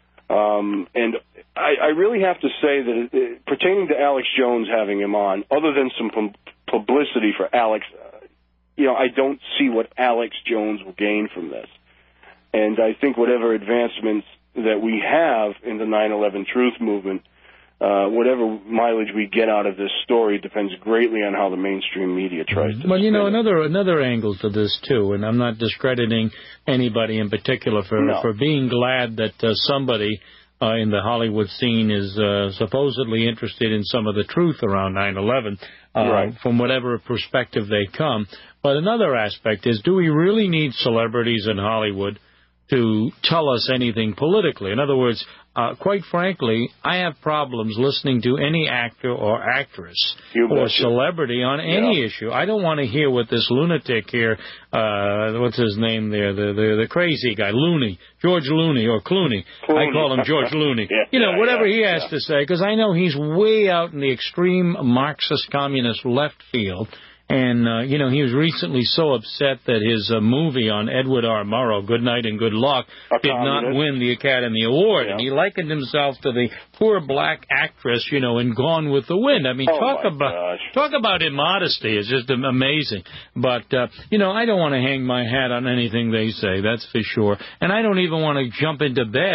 Um, and I, I really have to say that it, it, pertaining to Alex Jones having him on, other than some pub- publicity for Alex, uh, you know, I don't see what Alex Jones will gain from this. And I think whatever advancements that we have in the nine eleven truth movement, Uh, whatever mileage we get out of this story depends greatly on how the mainstream media tries to. Well, you know, it. another another angle to this too, and I'm not discrediting anybody in particular for no. for being glad that uh, somebody uh, in the Hollywood scene is uh, supposedly interested in some of the truth around nine eleven, uh, right. from whatever perspective they come. But another aspect is, do we really need celebrities in Hollywood to tell us anything politically? In other words, uh, quite frankly, I have problems listening to any actor or actress you or betcha. celebrity on any yeah. issue. I don't want to hear what this lunatic here, uh, what's his name there, the, the the crazy guy, Looney, George Looney or Clooney. Clooney. I call him George Looney. yeah, you know, yeah, whatever yeah, he has yeah. to say, because I know he's way out in the extreme Marxist communist left field. And, uh, you know, he was recently so upset that his uh, movie on Edward R. Murrow, Good Night and Good Luck, A did communist. not win the Academy Award. Yeah. And he likened himself to the poor black actress, you know, in Gone with the Wind. I mean, oh talk my about gosh. talk about immodesty. It's just amazing. But, uh, you know, I don't want to hang my hat on anything they say, that's for sure. And I don't even want to jump into bed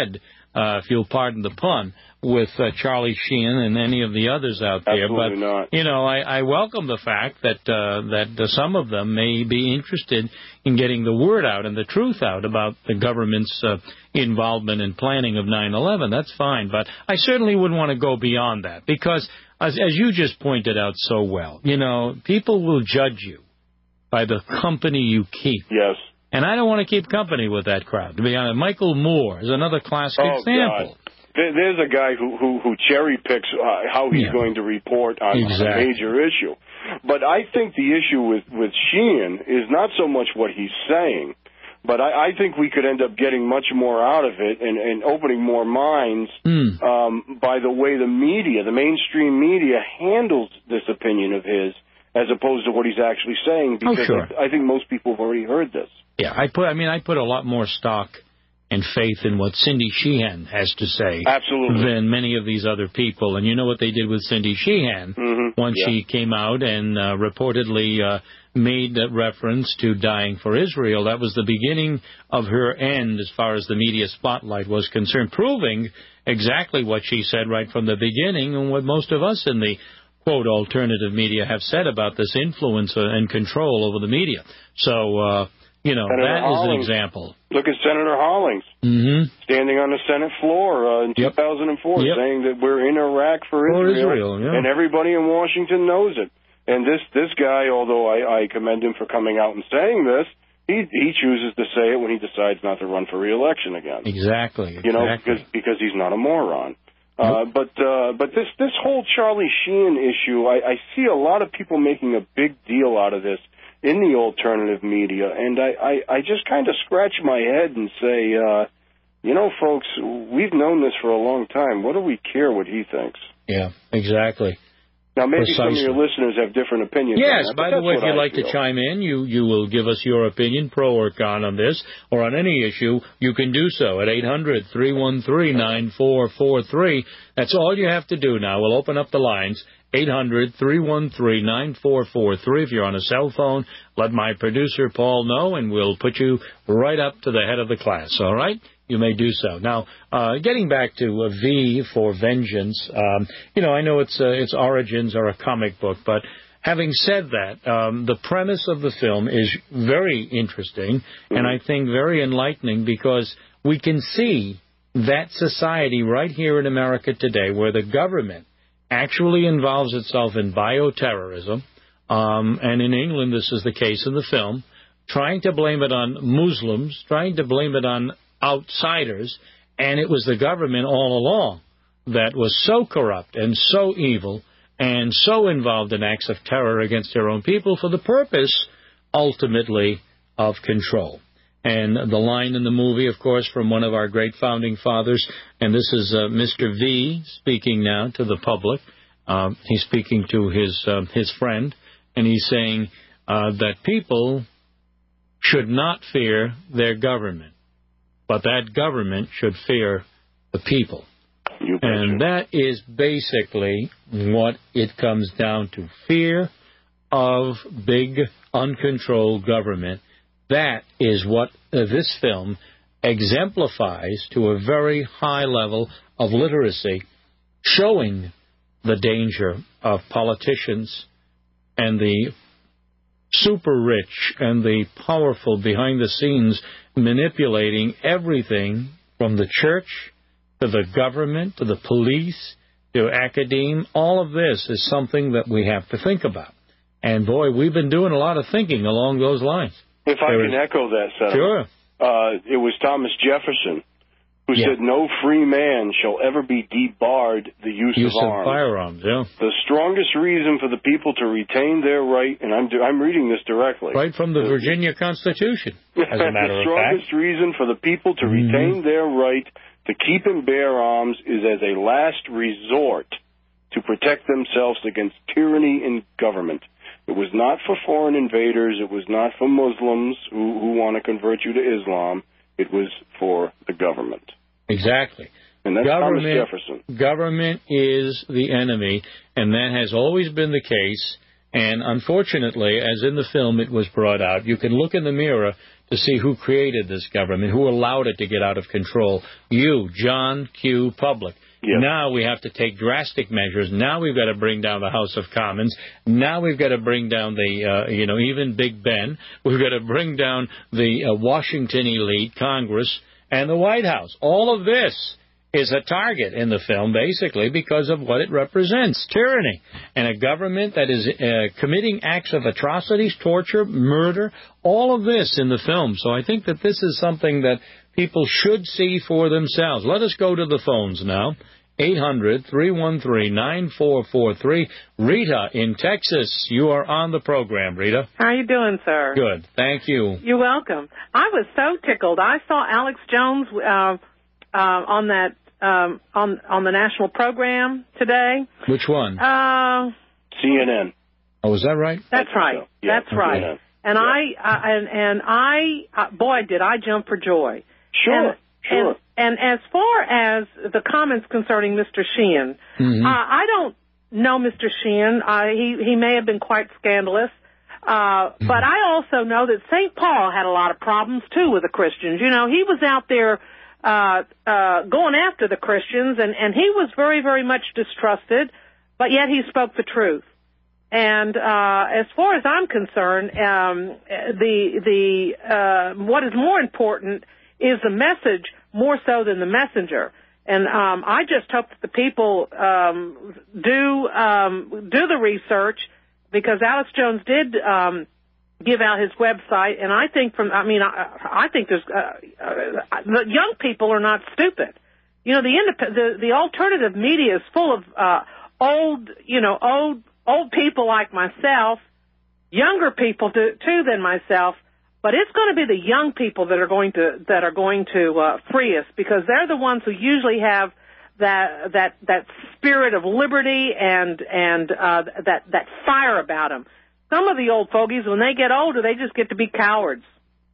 uh, if you'll pardon the pun, with uh, Charlie Sheen and any of the others out there. Absolutely but, not. you know, I, I welcome the fact that uh, that uh, some of them may be interested in getting the word out and the truth out about the government's uh, involvement in planning of nine eleven. That's fine. But I certainly wouldn't want to go beyond that because, as, as you just pointed out so well, you know, people will judge you by the company you keep. Yes. And I don't want to keep company with that crowd. To be honest, Michael Moore is another classic oh, example. God. There, there's a guy who, who, who cherry picks uh, how he's Yeah. going to report on Exactly. a major issue. But I think the issue with, with Sheehan is not so much what he's saying, but I, I think we could end up getting much more out of it and, and opening more minds mm. um, by the way the media, the mainstream media, handles this opinion of his as opposed to what he's actually saying. Because oh, sure. I, I think most people have already heard this. Yeah, I put. I mean, I put a lot more stock and faith in what Cindy Sheehan has to say Absolutely. than many of these other people. And you know what they did with Cindy Sheehan mm-hmm. once yeah. she came out and uh, reportedly uh, made that reference to dying for Israel. That was the beginning of her end as far as the media spotlight was concerned, proving exactly what she said right from the beginning and what most of us in the quote alternative media have said about this influence and control over the media. So, uh, you know, Senator that is an Hollings. example. Look at Senator Hollings mm-hmm. standing on the Senate floor uh, in yep. two thousand four yep. saying that we're in Iraq for, for Israel, Israel yeah. and everybody in Washington knows it. And this this guy, although I, I commend him for coming out and saying this, he he chooses to say it when he decides not to run for re-election again. Exactly. You know, exactly. because because he's not a moron. Nope. Uh, but uh, but this this whole Charlie Sheen issue, I, I see a lot of people making a big deal out of this in the alternative media, and I, I, I just kind of scratch my head and say, uh, you know, folks, we've known this for a long time. What do we care what he thinks? Yeah, exactly. Now, maybe Precisely. some of your listeners have different opinions. Yes, on that, by but the way, if that's you'd what I like feel. to chime in, you, you will give us your opinion, pro or con, on this, or on any issue, you can do so at eight hundred, three one three, nine four four three. That's all you have to do now. We'll open up the lines, eight hundred, three one three, nine four four three. If you're on a cell phone, let my producer, Paul, know, and we'll put you right up to the head of the class, all right? You may do so. Now, uh, getting back to uh, V for Vengeance, um, you know, I know its uh, its origins are a comic book, but having said that, um, the premise of the film is very interesting mm-hmm. and I think very enlightening because we can see that society right here in America today where the government actually involves itself in bioterrorism, um, and in England this is the case in the film, trying to blame it on Muslims, trying to blame it on outsiders, and it was the government all along that was so corrupt and so evil and so involved in acts of terror against their own people for the purpose, ultimately, of control. And the line in the movie, of course, from one of our great founding fathers, and this is uh, Mister V speaking now to the public. Uh, he's speaking to his uh, his friend, and he's saying uh, that people should not fear their government, but that government should fear the people. And that is basically what it comes down to, fear of big, uncontrolled government. That is what uh, this film exemplifies to a very high level of literacy, showing the danger of politicians and the super rich and the powerful behind the scenes manipulating everything from the church to the government to the police to academia. All of this is something that we have to think about. And, boy, we've been doing a lot of thinking along those lines. If I There can is, echo that, Senator. Sure. Uh, it was Thomas Jefferson who yeah. said, no free man shall ever be debarred the use, use of of arms. firearms, yeah. The strongest reason for the people to retain their right, and I'm, I'm reading this directly. Right from the, the Virginia Constitution, as a matter the of fact. strongest reason for the people to mm-hmm. retain their right to keep and bear arms is as a last resort to protect themselves against tyranny and government. It was not for foreign invaders. It was not for Muslims who, who want to convert you to Islam. It was for the government. Exactly. And that's government, Thomas Jefferson. Government is the enemy, and that has always been the case. And unfortunately, as in the film it was brought out, you can look in the mirror to see who created this government, who allowed it to get out of control. You, John Q. Public. Yep. Now we have to take drastic measures. Now we've got to bring down the House of Commons. Now we've got to bring down the, uh, you know, even Big Ben. We've got to bring down the uh, Washington elite, Congress, and the White House. All of this is a target in the film, basically, because of what it represents, tyranny, and a government that is uh, committing acts of atrocities, torture, murder, all of this in the film. So I think that this is something that people should see for themselves. Let us go to the phones now. eight hundred, three one three, nine four four three. Rita in Texas, you are on the program, Rita. How are you doing, sir? Good, thank you. You're welcome. I was so tickled. I saw Alex Jones uh, uh, on that um, on on the national program today. Which one? Uh, C N N. Oh, is that right? That's right. So. Yeah, that's right. C N N. And yeah. I uh, and and I uh, boy did I jump for joy. Sure, and, sure. And, and as far as the comments concerning Mister Sheehan, mm-hmm. uh, I don't know Mister Sheehan. Uh, he he may have been quite scandalous, uh, mm-hmm. but I also know that Saint Paul had a lot of problems too with the Christians. You know, he was out there uh, uh, going after the Christians, and and he was very very much distrusted, but yet he spoke the truth. And uh, as far as I'm concerned, um, the the uh, what is more important is the message more so than the messenger. And um, I just hope that the people um, do um, do the research, because Alex Jones did um, give out his website, and I think from I mean I, I think there's uh, uh, the young people are not stupid. You know, the indep- the the alternative media is full of uh, old you know old old people like myself, younger people too, too than myself. But it's going to be the young people that are going to that are going to uh, free us, because they're the ones who usually have that that that spirit of liberty and and uh, that that fire about them. Some of the old fogies, when they get older, they just get to be cowards.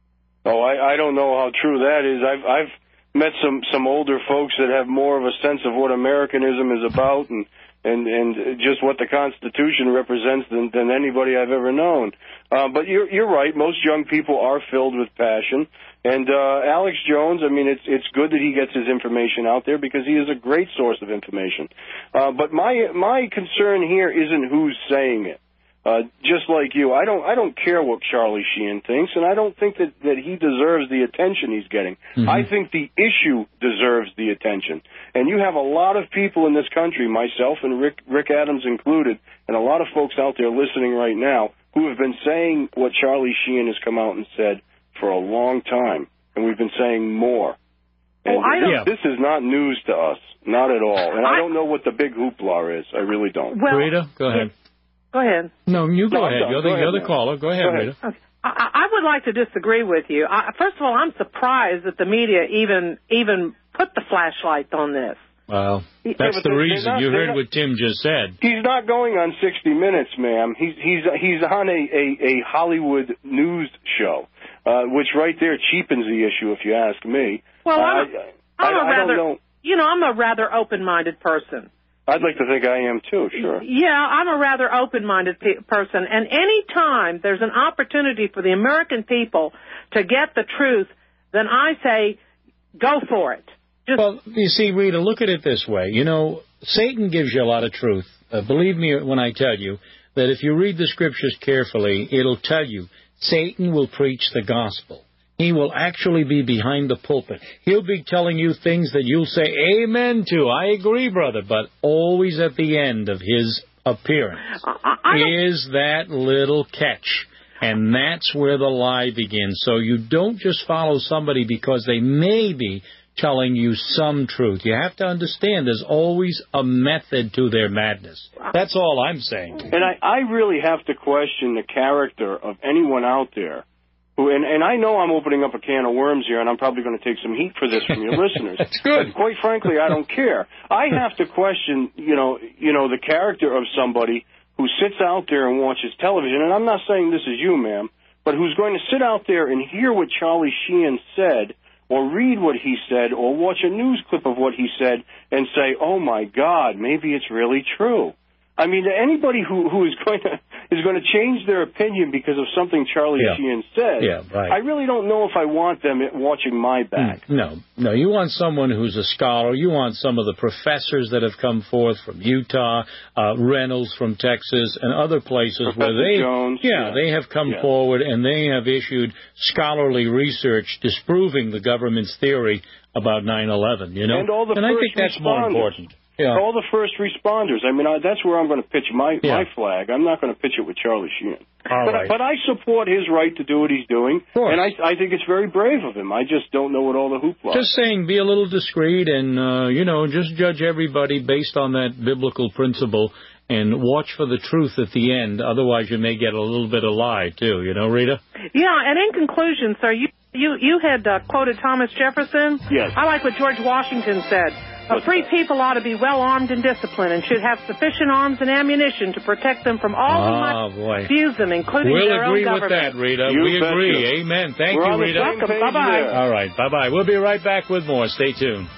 Oh, I, I don't know how true that is. I've I've met some some older folks that have more of a sense of what Americanism is about, and. And, and just what the Constitution represents than, than anybody I've ever known. Uh, but you're, you're right. Most young people are filled with passion. And uh, Alex Jones, I mean, it's it's good that he gets his information out there, because he is a great source of information. Uh, but my my concern here isn't who's saying it. Uh, just like you, I don't I don't care what Charlie Sheehan thinks, and I don't think that, that he deserves the attention he's getting. Mm-hmm. I think the issue deserves the attention. And you have a lot of people in this country, myself and Rick, Rick Adams included, and a lot of folks out there listening right now, who have been saying what Charlie Sheehan has come out and said for a long time, and we've been saying more. And oh, I don't, this is not news to us, not at all. And I, I don't know what the big hoopla is. I really don't. Well, Rita, go ahead. Go ahead. No, you go no, ahead. You're the, go you're ahead, the caller. Go ahead, go ahead. Rita. Okay. I, I would like to disagree with you. I, first of all, I'm surprised that the media even even put the flashlight on this. Well, that's yeah, the they're, reason. they're not, you heard not, what Tim just said. He's not going on sixty minutes, ma'am. He's he's he's on a, a, a Hollywood news show, uh, which right there cheapens the issue, if you ask me. Well, uh, I'm, I, I'm I, a I rather, don't know. you know, I'm a rather open-minded person. I'd like to think I am too, sure. Yeah, I'm a rather open-minded pe- person, and any time there's an opportunity for the American people to get the truth, then I say, go for it. Just well, you see, Rita, look at it this way. You know, Satan gives you a lot of truth. Uh, believe me when I tell you that if you read the Scriptures carefully, it'll tell you Satan will preach the gospel. He will actually be behind the pulpit. He'll be telling you things that you'll say amen to. I agree, brother, but always at the end of his appearance I, I is that little catch. And that's where the lie begins. So you don't just follow somebody because they may be telling you some truth. You have to understand there's always a method to their madness. That's all I'm saying. And I, I really have to question the character of anyone out there. Who, and, and I know I'm opening up a can of worms here, and I'm probably going to take some heat for this from your listeners. That's good. But quite frankly, I don't care. I have to question, you know, you know, the character of somebody who sits out there and watches television. And I'm not saying this is you, ma'am, but who's going to sit out there and hear what Charlie Sheehan said, or read what he said, or watch a news clip of what he said, and say, "Oh my God, maybe it's really true." I mean, anybody who who is going to is going to change their opinion because of something Charlie Yeah. Sheehan said, Yeah, right. I really don't know if I want them watching my back. No, no. You want someone who's a scholar. You want some of the professors that have come forth from Utah, uh, Reynolds from Texas, and other places Professor where they, Jones, yeah, yeah. they have come Yeah. forward and they have issued scholarly research disproving the government's theory about nine eleven. You know, And all the I first think that's more responders. important. Yeah. All the first responders. I mean, I, that's where I'm going to pitch my, Yeah. my flag. I'm not going to pitch it with Charlie Sheehan. All but, right. but I support his right to do what he's doing, and I, I think it's very brave of him. I just don't know what all the hoopla Just saying, be a little discreet and, uh, you know, just judge everybody based on that biblical principle and watch for the truth at the end. Otherwise, you may get a little bit of lie, too. You know, Rita? Yeah, and in conclusion, sir, you you, you had uh, quoted Thomas Jefferson. Yes. I like what George Washington said. A free people ought to be well armed and disciplined and should have sufficient arms and ammunition to protect them from all who Oh, might boy. abuse them, including We'll their agree own with government. that, Rita. You we betcha. agree. Amen. Thank We're you, on the Rita. same page Bye-bye. there. All right. Bye-bye. We'll be right back with more. Stay tuned.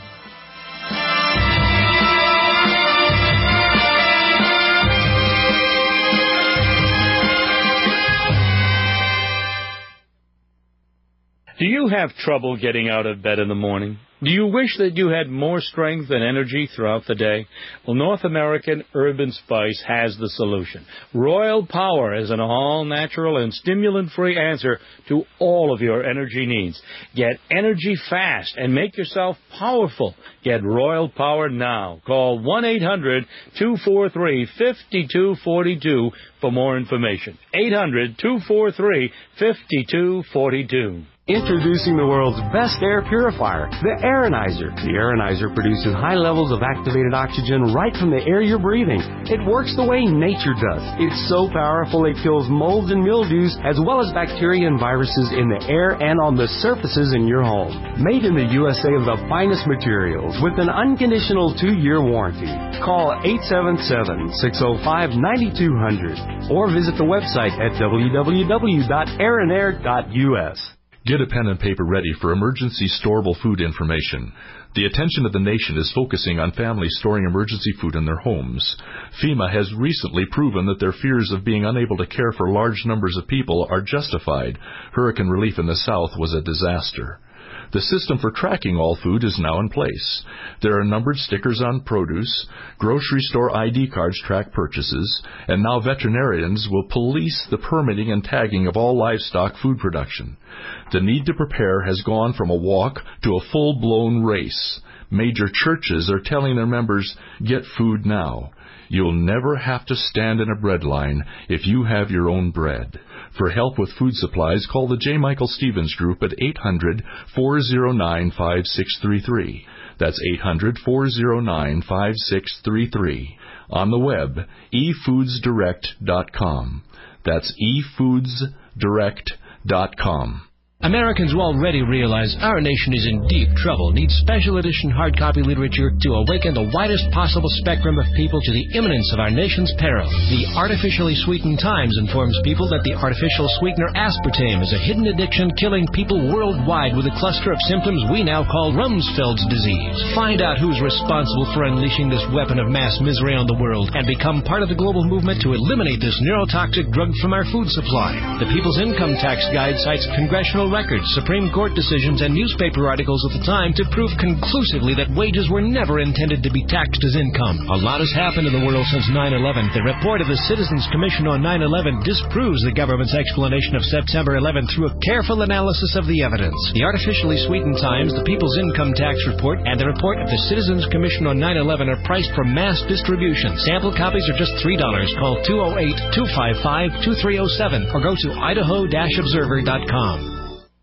Do you have trouble getting out of bed in the morning? Do you wish that you had more strength and energy throughout the day? Well, North American Herb and Spice has the solution. Royal Power is an all-natural and stimulant-free answer to all of your energy needs. Get energy fast and make yourself powerful. Get Royal Power now. Call one eight hundred two four three five two four two for more information. eight hundred two four three five two four two. Introducing the world's best air purifier, the Aeronizer. The Aeronizer produces high levels of activated oxygen right from the air you're breathing. It works the way nature does. It's so powerful it kills molds and mildews as well as bacteria and viruses in the air and on the surfaces in your home. Made in the U S A of the finest materials with an unconditional two-year warranty. Call eight seven seven, six oh five, nine two zero zero or visit the website at w w w dot aeronair dot u s. Get a pen and paper ready for emergency storable food information. The attention of the nation is focusing on families storing emergency food in their homes. FEMA has recently proven that their fears of being unable to care for large numbers of people are justified. Hurricane relief in the South was a disaster. The system for tracking all food is now in place. There are numbered stickers on produce, grocery store I D cards track purchases, and now veterinarians will police the permitting and tagging of all livestock food production. The need to prepare has gone from a walk to a full-blown race. Major churches are telling their members, get food now. You'll never have to stand in a bread line if you have your own bread. For help with food supplies, call the J. Michael Stevens Group at eight hundred, four oh nine, five six three three. That's eight hundred, four oh nine, five six three three. On the web, e foods direct dot com. That's e foods direct dot com. Americans will already realize our nation is in deep trouble, needs special edition hard copy literature to awaken the widest possible spectrum of people to the imminence of our nation's peril. The Artificially Sweetened Times informs people that the artificial sweetener aspartame is a hidden addiction killing people worldwide with a cluster of symptoms we now call Rumsfeld's disease. Find out who's responsible for unleashing this weapon of mass misery on the world and become part of the global movement to eliminate this neurotoxic drug from our food supply. The People's Income Tax Guide cites congressional records, Supreme Court decisions, and newspaper articles of the time to prove conclusively that wages were never intended to be taxed as income. A lot has happened in the world since nine eleven. The report of the Citizens Commission on nine eleven disproves the government's explanation of September eleventh through a careful analysis of the evidence. The Artificially Sweetened Times, the People's Income Tax Report, and the report of the Citizens Commission on nine eleven are priced for mass distribution. Sample copies are just three dollars. Call two oh eight, two five five, two three oh seven or go to idaho dash observer dot com.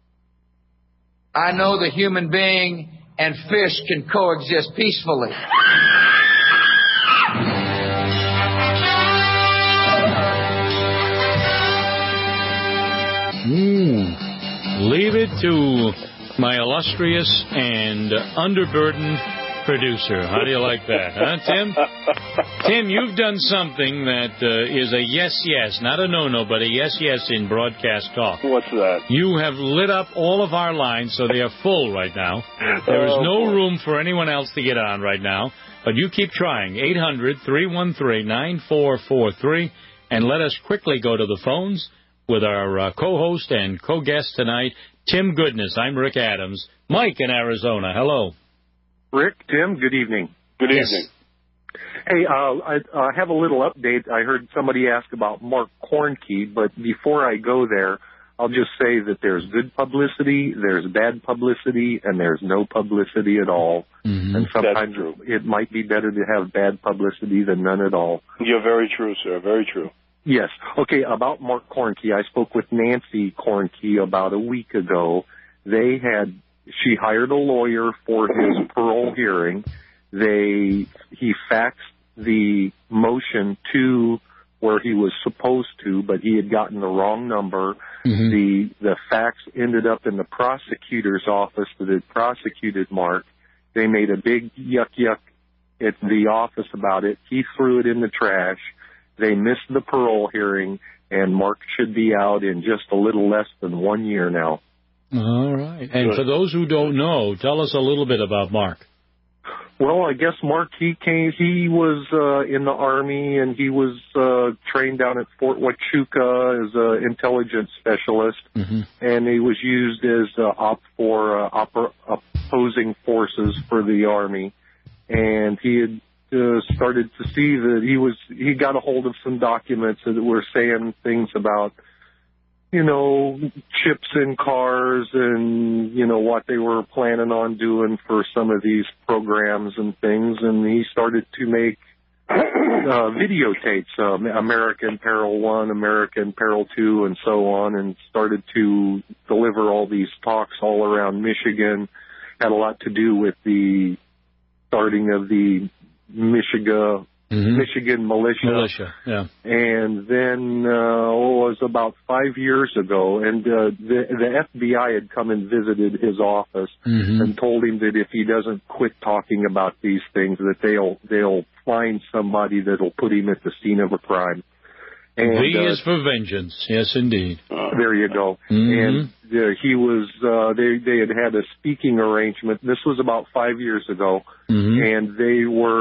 I know the human being and fish can coexist peacefully. Mm. Leave it to my illustrious and underburdened producer. How do you like that, huh, Tim? Tim, you've done something that uh, is a yes-yes, not a no-no, but a yes-yes in broadcast talk. What's that? You have lit up all of our lines, so they are full right now. There is Oh, no boy. room for anyone else to get on right now, but you keep trying. eight hundred, three one three, nine four four three, and let us quickly go to the phones with our uh, co-host and co-guest tonight, Tim Goodness. I'm Rick Adams. Mike in Arizona. Hello. Rick, Tim, good evening. Good Yes. evening. Hey, uh, I uh, have a little update. I heard somebody ask about Mark Kornke, but before I go there, I'll just say that there's good publicity, there's bad publicity, and there's no publicity at all. Mm-hmm. And sometimes it might be better to have bad publicity than none at all. You're very true, sir. Very true. Yes. Okay, about Mark Kornke, I spoke with Nancy Kornke about a week ago. They had, she hired a lawyer for his parole hearing. They, he faxed the motion to where he was supposed to, but he had gotten the wrong number. Mm-hmm. The, the fax ended up in the prosecutor's office that had prosecuted Mark. They made a big yuck yuck at the office about it. He threw it in the trash. They missed the parole hearing, and Mark should be out in just a little less than one year now. All right. And for those who don't know, tell us a little bit about Mark. Well, I guess Mark, he came, he was uh, in the Army, and he was uh, trained down at Fort Huachuca as an intelligence specialist, mm-hmm. and he was used as uh, op for uh, oper opposing forces for the Army, and he had uh, started to see that he was, he got a hold of some documents that were saying things about, you know, chips in cars and, you know, what they were planning on doing for some of these programs and things. And he started to make uh, videotapes, um, American Peril one, American Peril two, and so on, and started to deliver all these talks all around Michigan. Had a lot to do with the starting of the Michigan Mm-hmm. Michigan militia. Militia, yeah. And then uh, oh, it was about five years ago, and uh, the, the F B I had come and visited his office mm-hmm. and told him that if he doesn't quit talking about these things, that they'll they'll find somebody that'll put him at the scene of a crime. And, V uh, is for vengeance. Yes, indeed. There you go. Mm-hmm. And uh, he was, uh, they, they had had a speaking arrangement. This was about five years ago. Mm-hmm. And they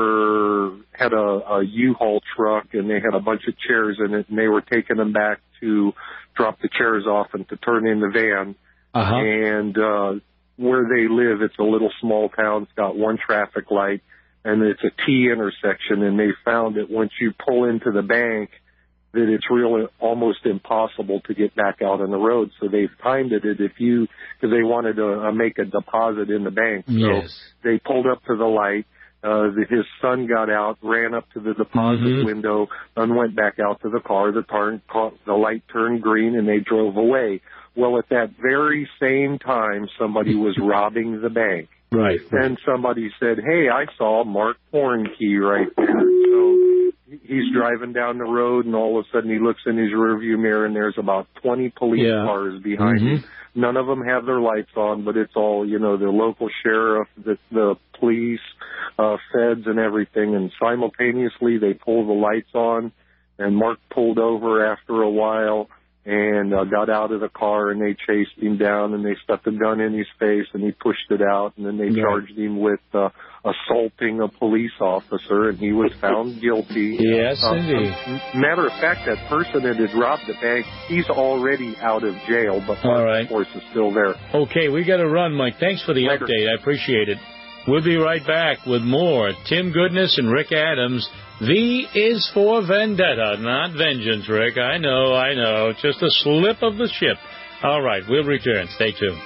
were, had a, a U-Haul truck, and they had a bunch of chairs in it, and they were taking them back to drop the chairs off and to turn in the van. Uh-huh. And uh, where they live, it's a little small town. It's got one traffic light, and it's a T intersection, and they found that once you pull into the bank, that it's really almost impossible to get back out on the road. So they've timed it at if you, because they wanted to uh, make a deposit in the bank. So yes. they pulled up to the light. Uh, the, his son got out, ran up to the deposit mm-hmm. window, and went back out to the car. The, turn, the light turned green, and they drove away. Well, at that very same time, somebody was robbing the bank. Right. Then somebody said, hey, I saw Mark Kornke right there. So he's driving down the road, and all of a sudden he looks in his rearview mirror, and there's about twenty police yeah. cars behind mm-hmm. him. None of them have their lights on, but it's all, you know, the local sheriff, the, the police, uh, feds, and everything. And simultaneously they pull the lights on, and Mark pulled over after a while and uh, got out of the car, and they chased him down, and they stuck a gun in his face, and he pushed it out, and then they yeah. charged him with uh, assaulting a police officer, and he was found guilty. Yes, uh, indeed. Uh, matter of fact, that person that had robbed the bank, he's already out of jail, but All Mark, right. of course, is still there. Okay, we got to run, Mike. Thanks for the Later. update. I appreciate it. We'll be right back with more Tim Goodness and Rick Adams. V is for vendetta, not vengeance, Rick. I know, I know. Just a slip of the ship. All right, we'll return. Stay tuned.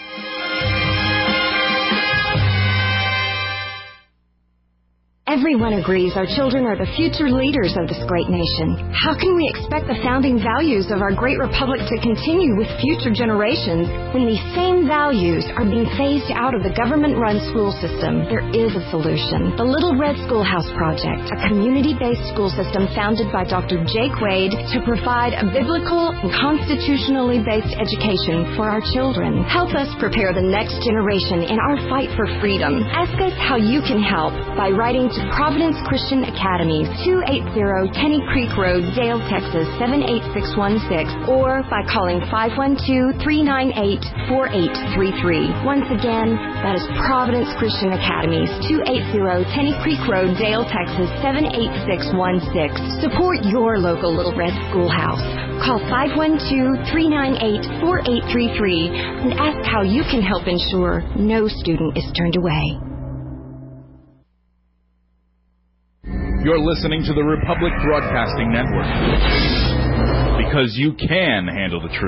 Everyone agrees our children are the future leaders of this great nation. How can we expect the founding values of our great republic to continue with future generations when these same values are being phased out of the government-run school system? There is a solution. The Little Red Schoolhouse Project, a community-based school system founded by Doctor Jake Wade to provide a biblical and constitutionally based education for our children. Help us prepare the next generation in our fight for freedom. Ask us how you can help by writing to Providence Christian Academy, two eighty Tenny Creek Road, Dale, Texas, seven eight six one six, or by calling five one two, three nine eight, four eight three three. Once again, that is Providence Christian Academy, two eighty Tenny Creek Road, Dale, Texas, seven eight six one six. Support your local Little Red Schoolhouse. Call five one two, three nine eight, four eight three three and ask how you can help ensure no student is turned away. You're listening to the Republic Broadcasting Network. Because you can handle the truth.